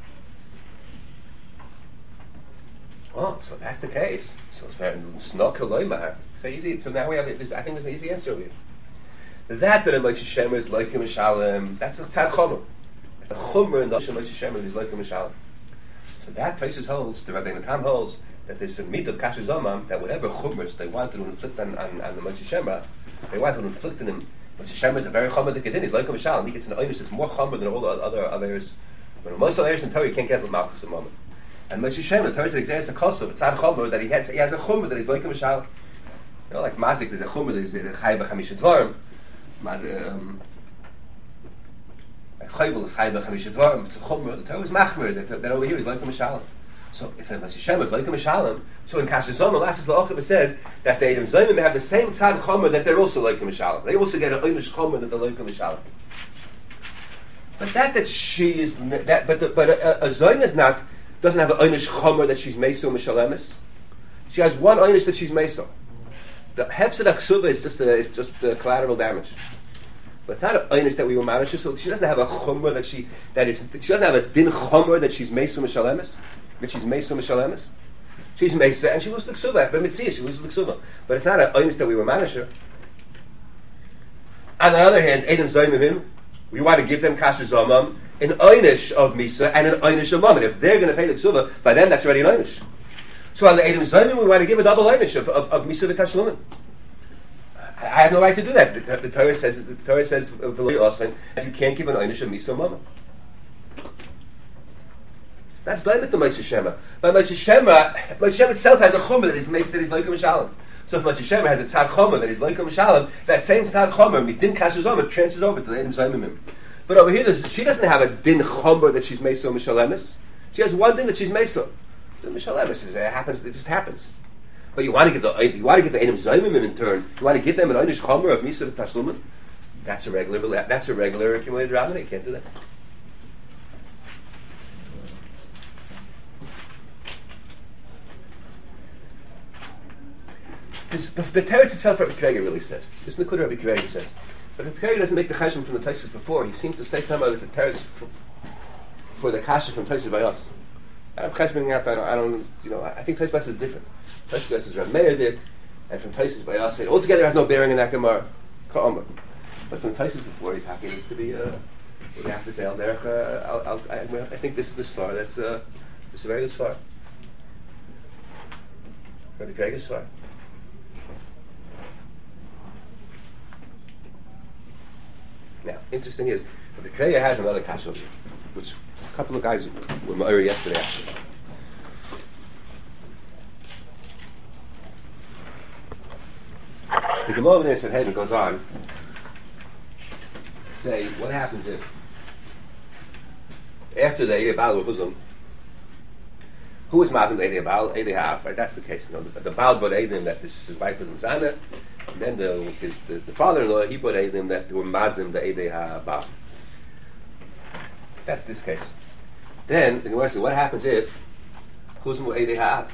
Oh, so that's the case. So it's not koloimah. So easy. So now we have this. I think there's an easy answer over here. That Amayis Shema is like a Mishalem. That's a tzad chomer. It's a chomer in the Amayis Shema is like a Mishalem. So that places holds. The Rabbeinu Tam holds that there's a meat of kasher zomam that whatever chumras they want to inflict on the Amayis Shema, they want to inflict on him. Amayis Shema is a very chomer dikadin. He's like a Mishalem. He gets an einish that's more chomer than all the other areas. But most of the areas in Torah you can't get with malchus a moment. And Amayis Shema, the Torah says exeris hakosov. It's not chomer that he has a chomer that he's like a Mishalem. You know, like mazik, there's a chomer that is chay b'chamisha dvarim. Chayvul is chay b'chamisha dvarim. It's a chomer. The Torah is machmer that over here is like a Mishalem. So if Amayis Shema is like a Mishalem, so in Kasher Zomah, last la'ochiv it says that the Eidim Zayim have the same tzad chomer that they're also like a Mishalem. They also get an einish chomer that they're like a Mishalem. But that she is that, but a Zayin is not. Doesn't have an einish chomer that she's meso mishalemis. She has one einish that she's meso. the hefsed aksuba is just collateral damage. But it's not an einish that we will manage her, so she doesn't have a chumrah she doesn't have a din chumrah that she's mesu mishalemis, She's mesa and she loses the ksuba. But mitzvah she loses the ksuba. But it's not an einish that we will manage her. On the other hand, Eidim Zaymimim, we want to give them kasher zamam, an einish of misa and an einish of mum. And if they're going to pay the ksuba, by then that's already an einish. So on the Eidim Zaymim, we want to give a double einish of misa v'tashlumin. I have no right to do that. The Torah says that you can't give an einish of misa mum. It's not blame it to Moshe Shema. But Moshe Shema itself has a chumrah that is like a mishalim. So if Moshe Shema has a tzad chomer that is like a mishalim, that same tzad chomer, midin kasher zomah, transfers over to the Eidim Zaymimim. But over here, she doesn't have a din chomer that she's meso mishalemis. She has one din that she's meso. The mishalemis it just happens. But you want to give the Eidim Zaymimim in turn. You want to give them an einish chomer of misa v'tashlumin. That's a regular accumulated rabbin. You can't do that. The teretz itself, Rabbi Kiva really says. This Nakuda Rabbi Kiva says. But Rabbi Kiva doesn't make the chashim from the Taisus before. He seems to say somehow it's a teretz for the kasha from Taisus by us. I'm chashming out. I think Taisus by us is different. Taisus by us is Rabbi Meir did, and from Taisus by us, it altogether has no bearing in that Gemara. Ka'omer. But from Taisus before, he needs to be. We have to say Al Derech. I think this far. That's a very good far. Rabbi Kiva is far. Now, interesting is, the Kriya has another kasha over here, which a couple of guys were ma'ir yesterday actually. The Gemara over there said, hey, it goes on, say, what happens if, after the Eidei Baal Huzum, who is Mazim the Eidei Baal? Eidei Ha'af, right? That's the case. The Baal brought Eidim that his wife was Mizana, and then the father-in-law, he brought Eidim that were Mazim the Eidei Ha'baal. That's this case. Then, the Gemara says, what happens if Huzum were Eidei Ha'af?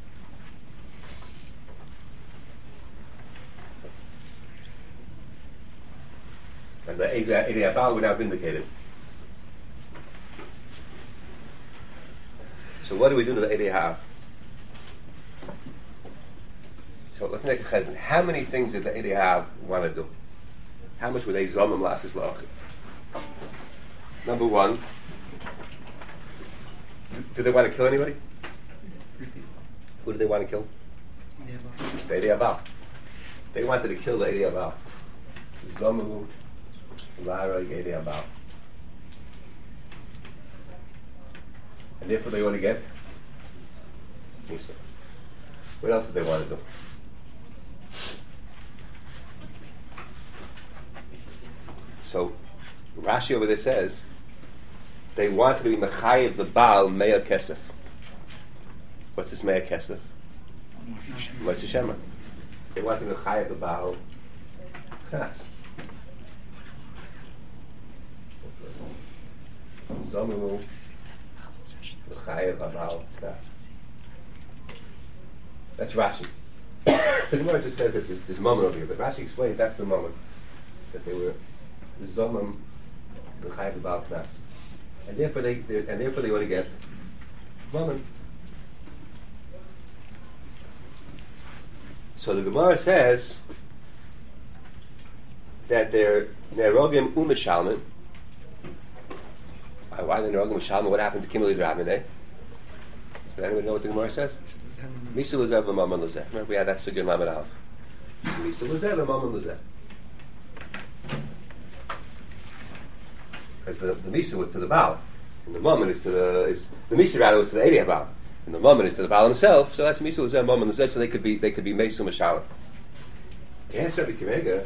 And the Eidei Ha'baal were now vindicated. So what do we do to the Eidei Ha'af? So let's make a cheshbon. How many things did the Eidei Ha'af want to do? How much were they zomim lasis la'achim? Number one, did they want to kill anybody? Who did they want to kill? The Eidei Ha'baal. They wanted to kill the Eidei Ha'baal. Zomu Lara Eidei Ha'baal. And therefore they want to get Misa. What else did they want to do? So Rashi over there says they wanted to be Mechayev the Baal Meya Kesef. What's this Meya Kesef? Moshe Shema. They wanted to be Mechayev the Baal Knas. Zomu Mechayev the Baal Knas. That's Rashi. The Gemara just says that there's moment over here, but Rashi explains that's the moment that they were Zomam Mechayev the Baal Knas, and therefore they want to get moment. So the Gemara says that they're Nerogim Umishalmin. Why the Nerogim Umishalmin? What happened to Kimeli Rabineh? Does anyone know what the Gemara says? Misa Lezev V'Maman Lezeh. Remember we had that Sugya Lamed Aleph. Misa Lezev V'Maman Lezeh. Because the Misa was to the Baal, and the Mammon is to the Misa rather was to the Eidei Baal, and the Mammon is to the Baal himself. So that's Misa Lezev V'Maman Lezeh. So they could be Mesu Mashalim. Yes, Rabbi Kiva.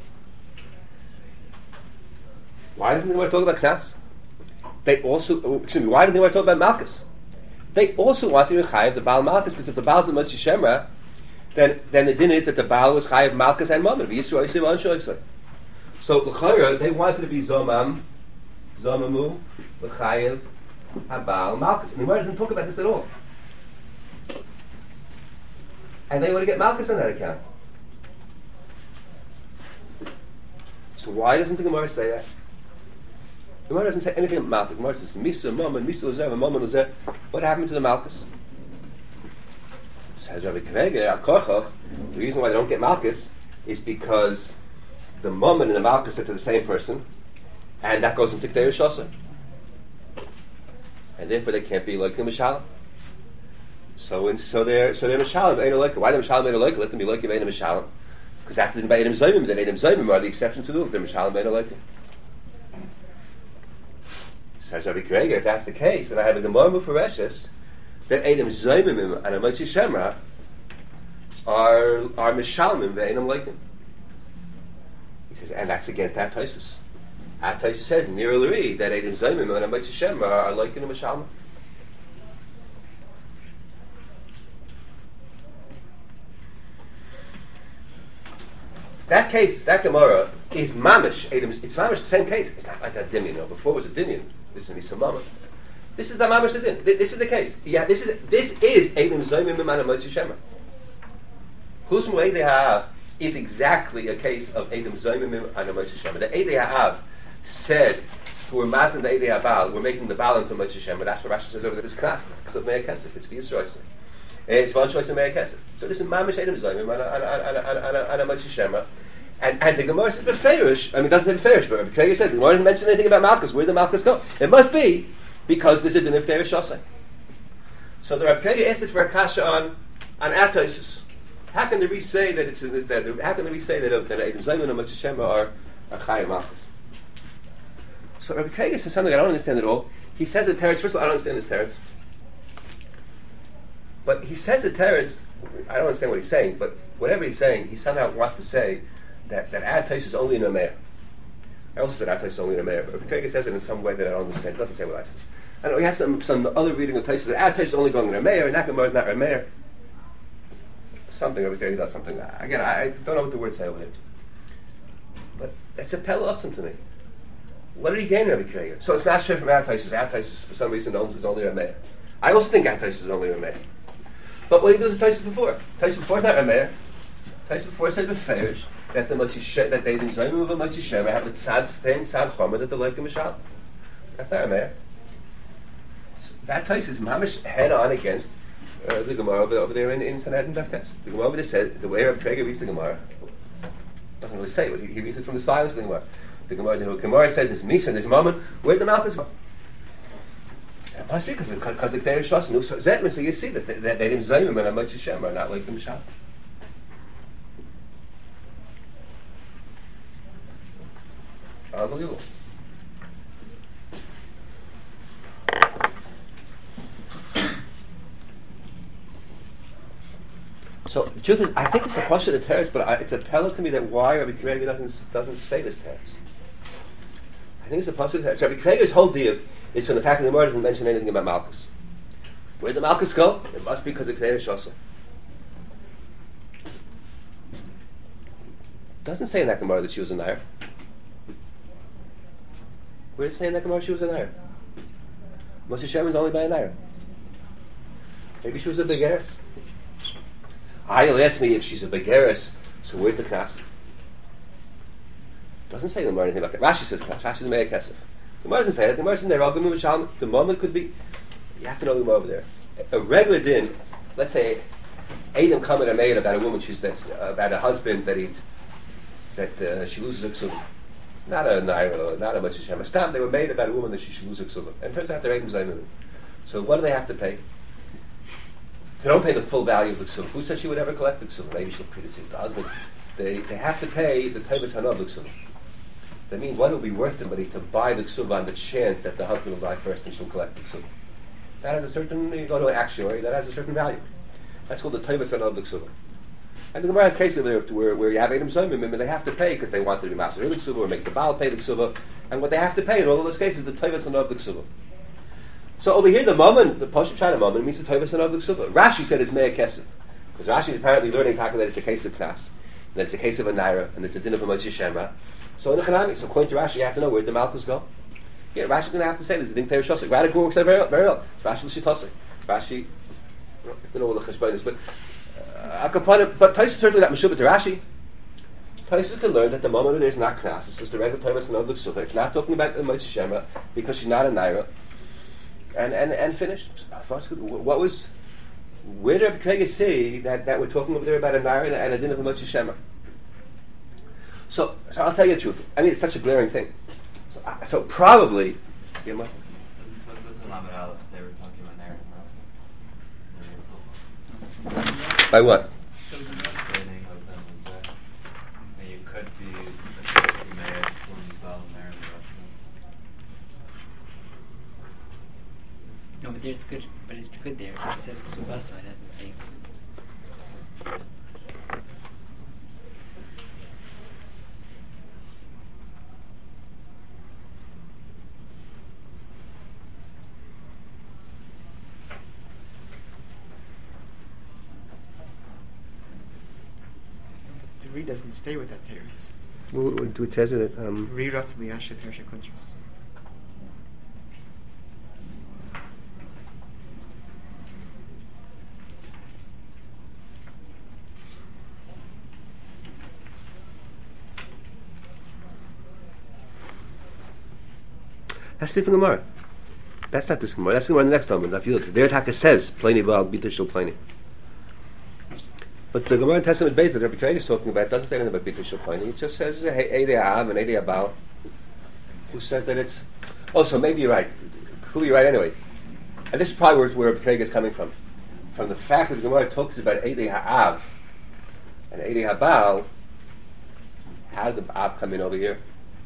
Why doesn't the Gemara talk about Knas? Why didn't the Gemara talk about Malchus? They also want to be chayiv the Baal Malchus, because if the Baal is the Moshe Shemra, then the din is that the Baal was chayiv Malchus and Mammon. So l'chayra they wanted to be zomamu l'chayiv haBaal Malchus. And the Gemara doesn't talk about this at all. And they want to get Malchus on that account. So why doesn't the Gemara say that? The Gemara doesn't say anything about Malchus. The Gemara says Misa, Mammon, Misa Lazer, and Mammon Lazer. What happened to the Malchus? Says Rabbi Kvega, Akorcha, the reason why they don't get Malchus is because the Mammon and the Malchus are to the same person, and that goes into K'dei Rishasa. And therefore they can't be like the Mishalim. So they're Mishalim, Ein Aleika. Why the Mishalim Ein Aleika? Let them be like Ein Mishalim. Because that's the thing about Edom Zayimim, that Edom Zayimim are the exception to the rule. They're Mishalim Ein Aleika. Says Rabbi Krieger, if that's the case, then I have a Gemara Mufareshes that Edom Zayimim and Amoitzi Shemra are Mishalim Ve'Edom Leikim. He says, and that's against Ataisus. Ataisus says, Nira Luri, that Edom Zayimim and Amoitzi Shemra are Leikim and Mishalim. That case, that Gemara, is mamish. It's mamish the same case. It's not like that Dimion. No, before it was a Dimion. This is a Mama. This is the mamish Din. This is the case. Yeah, this is Edom Zayimim and Amoitzi Shemra. Chus Mu'edei Ha'av is exactly a case of Edom Zayimim and Amoitzi Shemra. The Edei Ha'av said, who were mazin the Edei Ha'bal, we're making the Baal into Amoitzi Shemra. That's what Rashi says over there. This class of Meir Kesef. It's V'Yisroel. It's one choice of Meir Kesef. So this is mamish Edom Zayimim and Amoitzi Shemra. And the Gemara says Beferish. I mean, it doesn't say Beferish, but Krieger says the Gemara doesn't mention anything about Malchus. Where did the Malchus go? It must be because there's a din of K'dei Rishasa. So the Rav Krieger asked it for a kasha on Ataisus. How can they re-say that it's that? How can they re-say that Edom Zayimim and Amoitzi Shemra are Chayim Malchus? So Rabbi Krieger says something I don't understand at all. He says that Teretz. First of all, I don't understand this Teretz. But he says that Teretz. I don't understand what he's saying. But whatever he's saying, he somehow wants to say that Ataisus is only in a Meir. I also said Ataisus is only in a Meir, but Rabbi Krieger says it in some way that I don't understand. It doesn't say what I said. I know he has some other reading of Taisus that Ataisus is only going in a Meir, and that Gemara is not a Meir. Something Rabbi Krieger does something. Again, I don't know what the words say over here. But it's a pella awesome to me. What did he gain, Rabbi Krieger? So it's not straight from Ataisus. Ataisus, for some reason, is only a Meir. I also think Ataisus is only a Meir. But what did he do to Taisus before? Taisus before is not a Meir. Taisus before said Beferish, that they didn't Zayimim of a Amoitzi Shemra have the same tzad chomer that the like of Mishal. That's not a Meir. That Taisus is mamish head on against the Gemara over there in Sanhedrin Daftes. The Gemara over there said the way Rabbi Krieger reads the Gemara doesn't really say it. He reads it from the silence of the Gemara. The Gemara says this Misa and this Mammon. Where'd the Malchus go? It must be because of K'dei Rishasa. So you see that they didn't Zayimim and Amoitzi Shemra are not like the Mishal. Unbelievable. So the truth is, I think it's a pasha of the teretz, but it's a pella to me that why Rabbi Krieger doesn't say this teretz. I think it's a pasha of the teretz. Rabbi Krieger's whole deal is from the fact that the Gemara doesn't mention anything about Malchus. Where did the Malchus go? It must be because of K'dei Rishasa. Doesn't say in that Gemara that she was a Nair. Where does it say in that Gemara she was a Nair? Moshe Shem is only by a Nair. Maybe she was a Begeris. You'll ask me if she's a Begeris, so where's the Knas? Doesn't say in the Gemara anything about that. Rashi says Knas. Rashi is Meir Kesef. The Gemara doesn't say that. The Gemara doesn't say the moment could be. You have to know the Gemara over there. A regular din, let's say, Adam coming and made about a woman about a husband that she loses a ksuba. Not a naira, not a Moshe Shem. A stam, they were made about a woman that she should lose a ksuba. And it turns out they're Adam Zayimim. So what do they have to pay? They don't pay the full value of the ksuba. Who says she would ever collect the ksuba? Maybe she'll predecease the husband. They have to pay the taivas hana of the ksuba. That means what will be worth to money to buy the ksuba on the chance that the husband will die first and she'll collect the ksuba. That has a certain, you go to an actuary, that has a certain value. That's called the taivas hana of the ksuba. And the Gemara has cases where you have Edom Zayimim and they have to pay because they want to be master the ksuba or make the Baal pay the ksuba. And what they have to pay in all of those cases is the taivas hana of the ksuba. So over here, the Mammon, the Pashup Shana Mammon, means the taivas hana of the ksuba. Rashi said it's Meir Kesef. Because Rashi is apparently learning that it's a case of Knas. And it's a case of a Naira, and it's a din of a Moshe Shemra. So in the Chanami, so according to Rashi, you have to know where the Malchus go. Yeah, Rashi's going to have to say this is a din Teir Shosik. Radical works out very well. It's Rashi L'Shitosik. Rashi, I don't know what the Cheshbon is, but Taisa certainly not Meshubah to Rashi. Taisus can learn that the moment it is not knas, it's just a regular Taivas and Odlik Sufa. It's not talking about the Moshe Shema because she's not a Naira. And finished. What was? Where did Rabbi Krega say that we're talking over there about a Naira and a din of a Moshe Shema? So I'll tell you the truth. I mean, it's such a glaring thing. So probably, you know, by what? No, but there it's good. But it's good there. It says ksuvasa. It doesn't say. The Re doesn't stay with that teretz. It says it. Re rotz liyashe persha kuntros. That's different Gemara. That's not this Gemara. That's the Gemara in the next Talmud. There Taka says, Pliny Baal, Bita Shul Pliny. But the Gemara in Testament Beis that Rabbi Krega is talking about doesn't say anything about Bita Shul Pliny. It just says, Eidei Av and Eidei Baal, who says that it's... Oh, so maybe you're right. Who are you right anyway? And this is probably where Rabbi Krega is coming from. From the fact that the Gemara talks about Eidei Ha'av and Eidei Ha'Baal, how did the Av come in over here?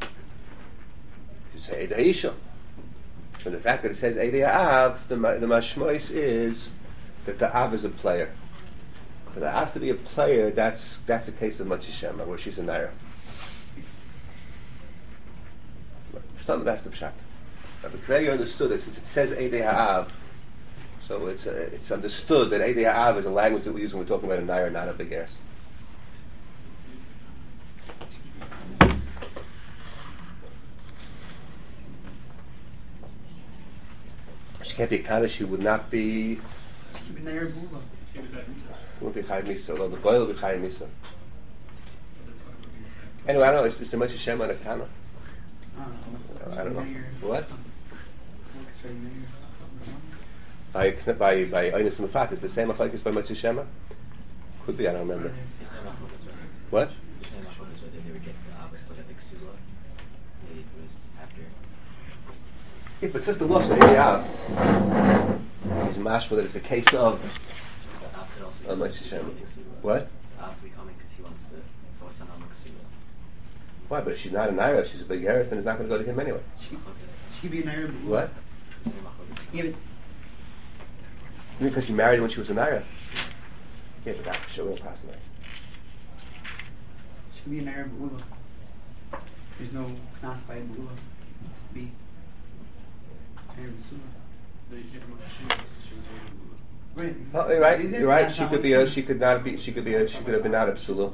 You say Eidei Isha. From the fact that it says Eidei Av, the mashmois is that the Av is a player. For the Av to be a player, that's a case of Motzi Shema, where she's a Naira. That's the pshat. Rabbi Krega understood that since it says Eidei Av, so it's understood that Eidei Av is a language that we use when we're talking about a Naira, not a Begeres. She can't be a Kaddish, she would not be... She would be Chayim Misa, although the boy will be Chayim Misa. Anyway, I don't know, is there much Hashem on a Tana? I don't know. What? By Einus Mufat, is the same Achlekes by Moshe Shema? Could be, I don't remember. What? Yeah, but since the Lashon Eidei is mashma that it's a case of Moshe Shema. What? Why? But if she's not a Naira, she's a big Harris, then it's not going to go to him anyway. She could be a Naira. What? Yeah, but because she married when she was a Naira. Yeah, but that's a real person. she could be a Naira B'ula. There's no Knas by a B'ula. It has to be Naira B'Sula. Right. Oh, you're right. You're right. She could be a. She could not be. She could be a. She could have been not a psula.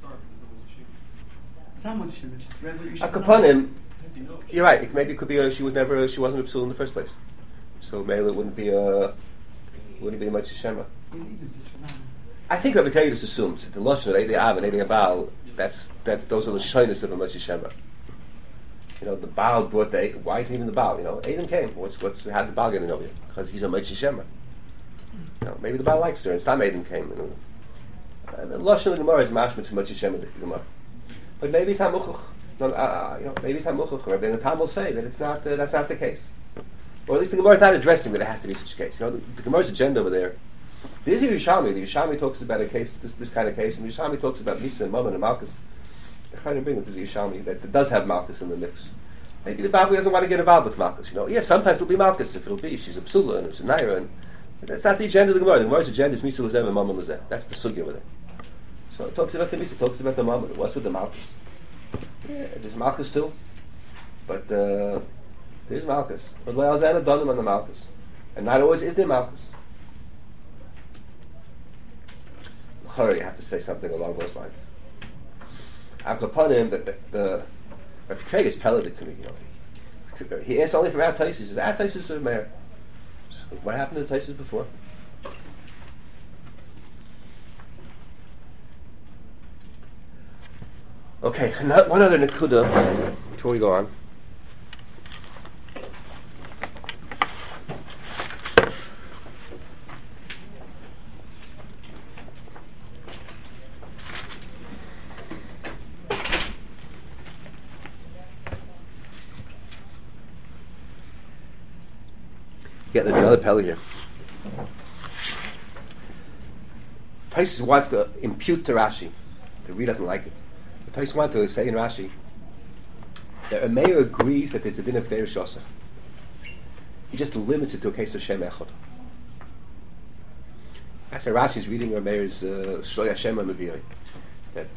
Akapanim. You're right. Maybe it could be a. She was never. She wasn't a psula in the first place. So Mela wouldn't be a. Wouldn't be a much Shema. I think Rabbi Krega just assumes that the lashon of Eidei Av and Eidei Baal. Those are the shyness of a much Shema. You know, the Baal brought the. Why isn't even the Baal? You know, Adam came. How did the Baal get in over here? Because he's a much Shema. You know, maybe the Baal likes her, and Stam Adam came. You know. The lashon of the Gemara is mashma to much Shema the Gemara. But maybe it's hamuchach. Maybe it's hamuchach. Rabbi Natan will say that it's not. That's not the case. Or at least the Gemara is not addressing that it has to be such a case. You know, the Gemara's agenda over there. This is Yerushalmi. The Yerushalmi talks about a case, this kind of case, and the Yerushalmi talks about Misa and Mammon and Malchus. They're trying to bring it to the Yerushalmi that does have Malchus in the mix. Maybe the Babli doesn't want to get involved with Malchus. You know, yeah, sometimes it'll be Malchus if it'll be. She's a psula and it's a naira, and that's not the agenda of the Gemara. The Gemara's agenda is Misa Lazem and Mammon Lazem. That's the sugya over there. So it talks about the Misa, it talks about the Mammon. What's with the Malchus? Yeah, there's Malchus too, but there's Malchus. But Le'alzana done them on the Malchus, and not always is there Malchus. You have to say something along those lines. Akapanim, the Rabbi Krega is pelleted to me. You know, he asked only from our Taisus. He says, "Our Taisus are mayor." So what happened to the Taisus before? Okay, one other nekuda before we go on. Yeah, there's another pella here. Taisus wants to impute to Rashi. The Reed doesn't like it. But Taisus wants to say in Rashi that a mayor agrees that there's a din of Deir Shosa. He just limits it to a case of Shem Echad. That's why Rashi is reading a mayor's Shloy Hashem HaMaviyah. That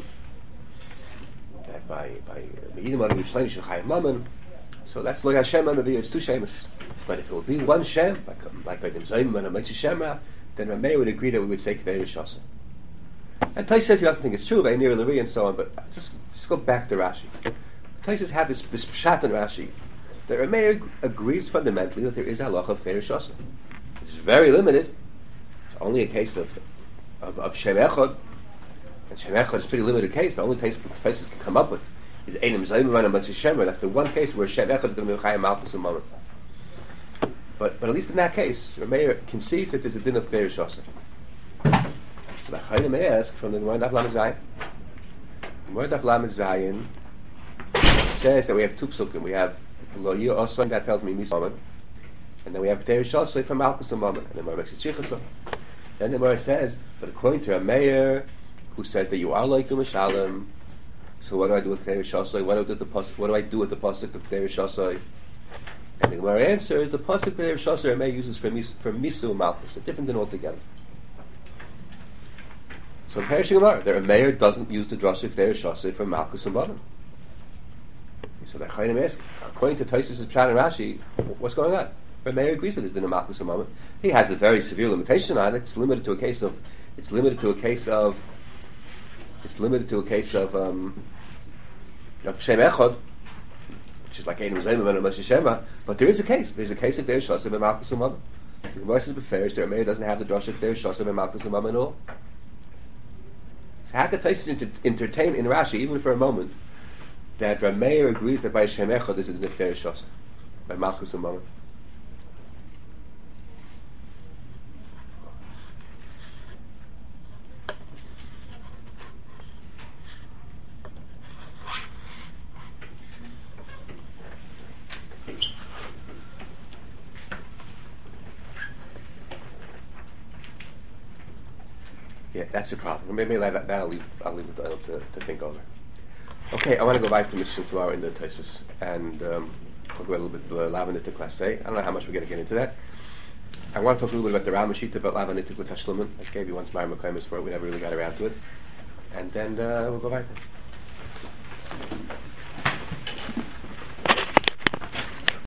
by Me'idim Anu Yishleni Shechayim Mammon, so that's Lo Hashem HaMaviyah, it's two Shemus. But if it would be one Shem, like by the Zayim and a Mitzvah Shemra, then Rameh would agree that we would say K'dei Rishasa. And Tais says he doesn't think it's true, by Nir Levi and so on, but just go back to Rashi. Tais have this pshat in Rashi, that Rameh agrees fundamentally that there is a halacha of K'dei Rishasa. It's very limited. It's only a case of Shem Echad, and Shem Echad is a pretty limited case. The only case Tais can come up with is Einim Zayim and a Mitzvah Shemra. That's the one case where Shem Echad is going to be Chayim Malchus and Mammon. But at least in that case, Rameir concedes that there's a din of K'dei Rishasa. So the Chayim may ask from the Gemara Daf Lamed Zayin. The Gemara Daf Lamed Zayin says that we have two psukim. We have Lo Yir Oson that tells me Misaman, and then we have K'dei Rishasa from Malchus and Mammon, and then Gemara makes it Shichasa. Then the Gemara says, but according to Rameir, who says that you are like a Mishalem, so what do I do with K'dei Rishasa? What do I do with the pasuk of K'dei Rishasa? And the Gemara answer is the pasuk K'dei Rishasa Rameh uses for Misu Malchus, a different than altogether. So in Perishing Gemara, the Rameh doesn't use the drasha K'dei Rishasa for Malchus and Mammon. So the Chayim ask, according to Taisus' Pshat and Rashi, what's going on? Rameh agrees that there's din of Malchus and Mammon. He has a very severe limitation on it. It's limited to a case of Shem Echad, which is like Einim Zayim and a Moshe Shema, but there is a case. There's a case of K'dei Rishasa and Malchus and Mammon. The Gemara says beferish the Rameh doesn't have the drasha K'dei Rishasa and Malchus and Mammon at all. So how could Taisus entertain in Rashi, even for a moment, that Rameh agrees that by Shem Echad this is the K'dei Rishasa, by Malchus and Mammon? Yeah, that's the problem. Maybe I'll leave it to think over. Okay, I want to go back to Mishnah tomorrow in the Taisus, and talk about a little bit the Lavanitik class A. I don't know how much we're going to get into that. I want to talk a little bit about the Ramashita about Lavanitik with Tashlumin. I gave you once my Makaimis for it. We never really got around to it. And then we'll go back there.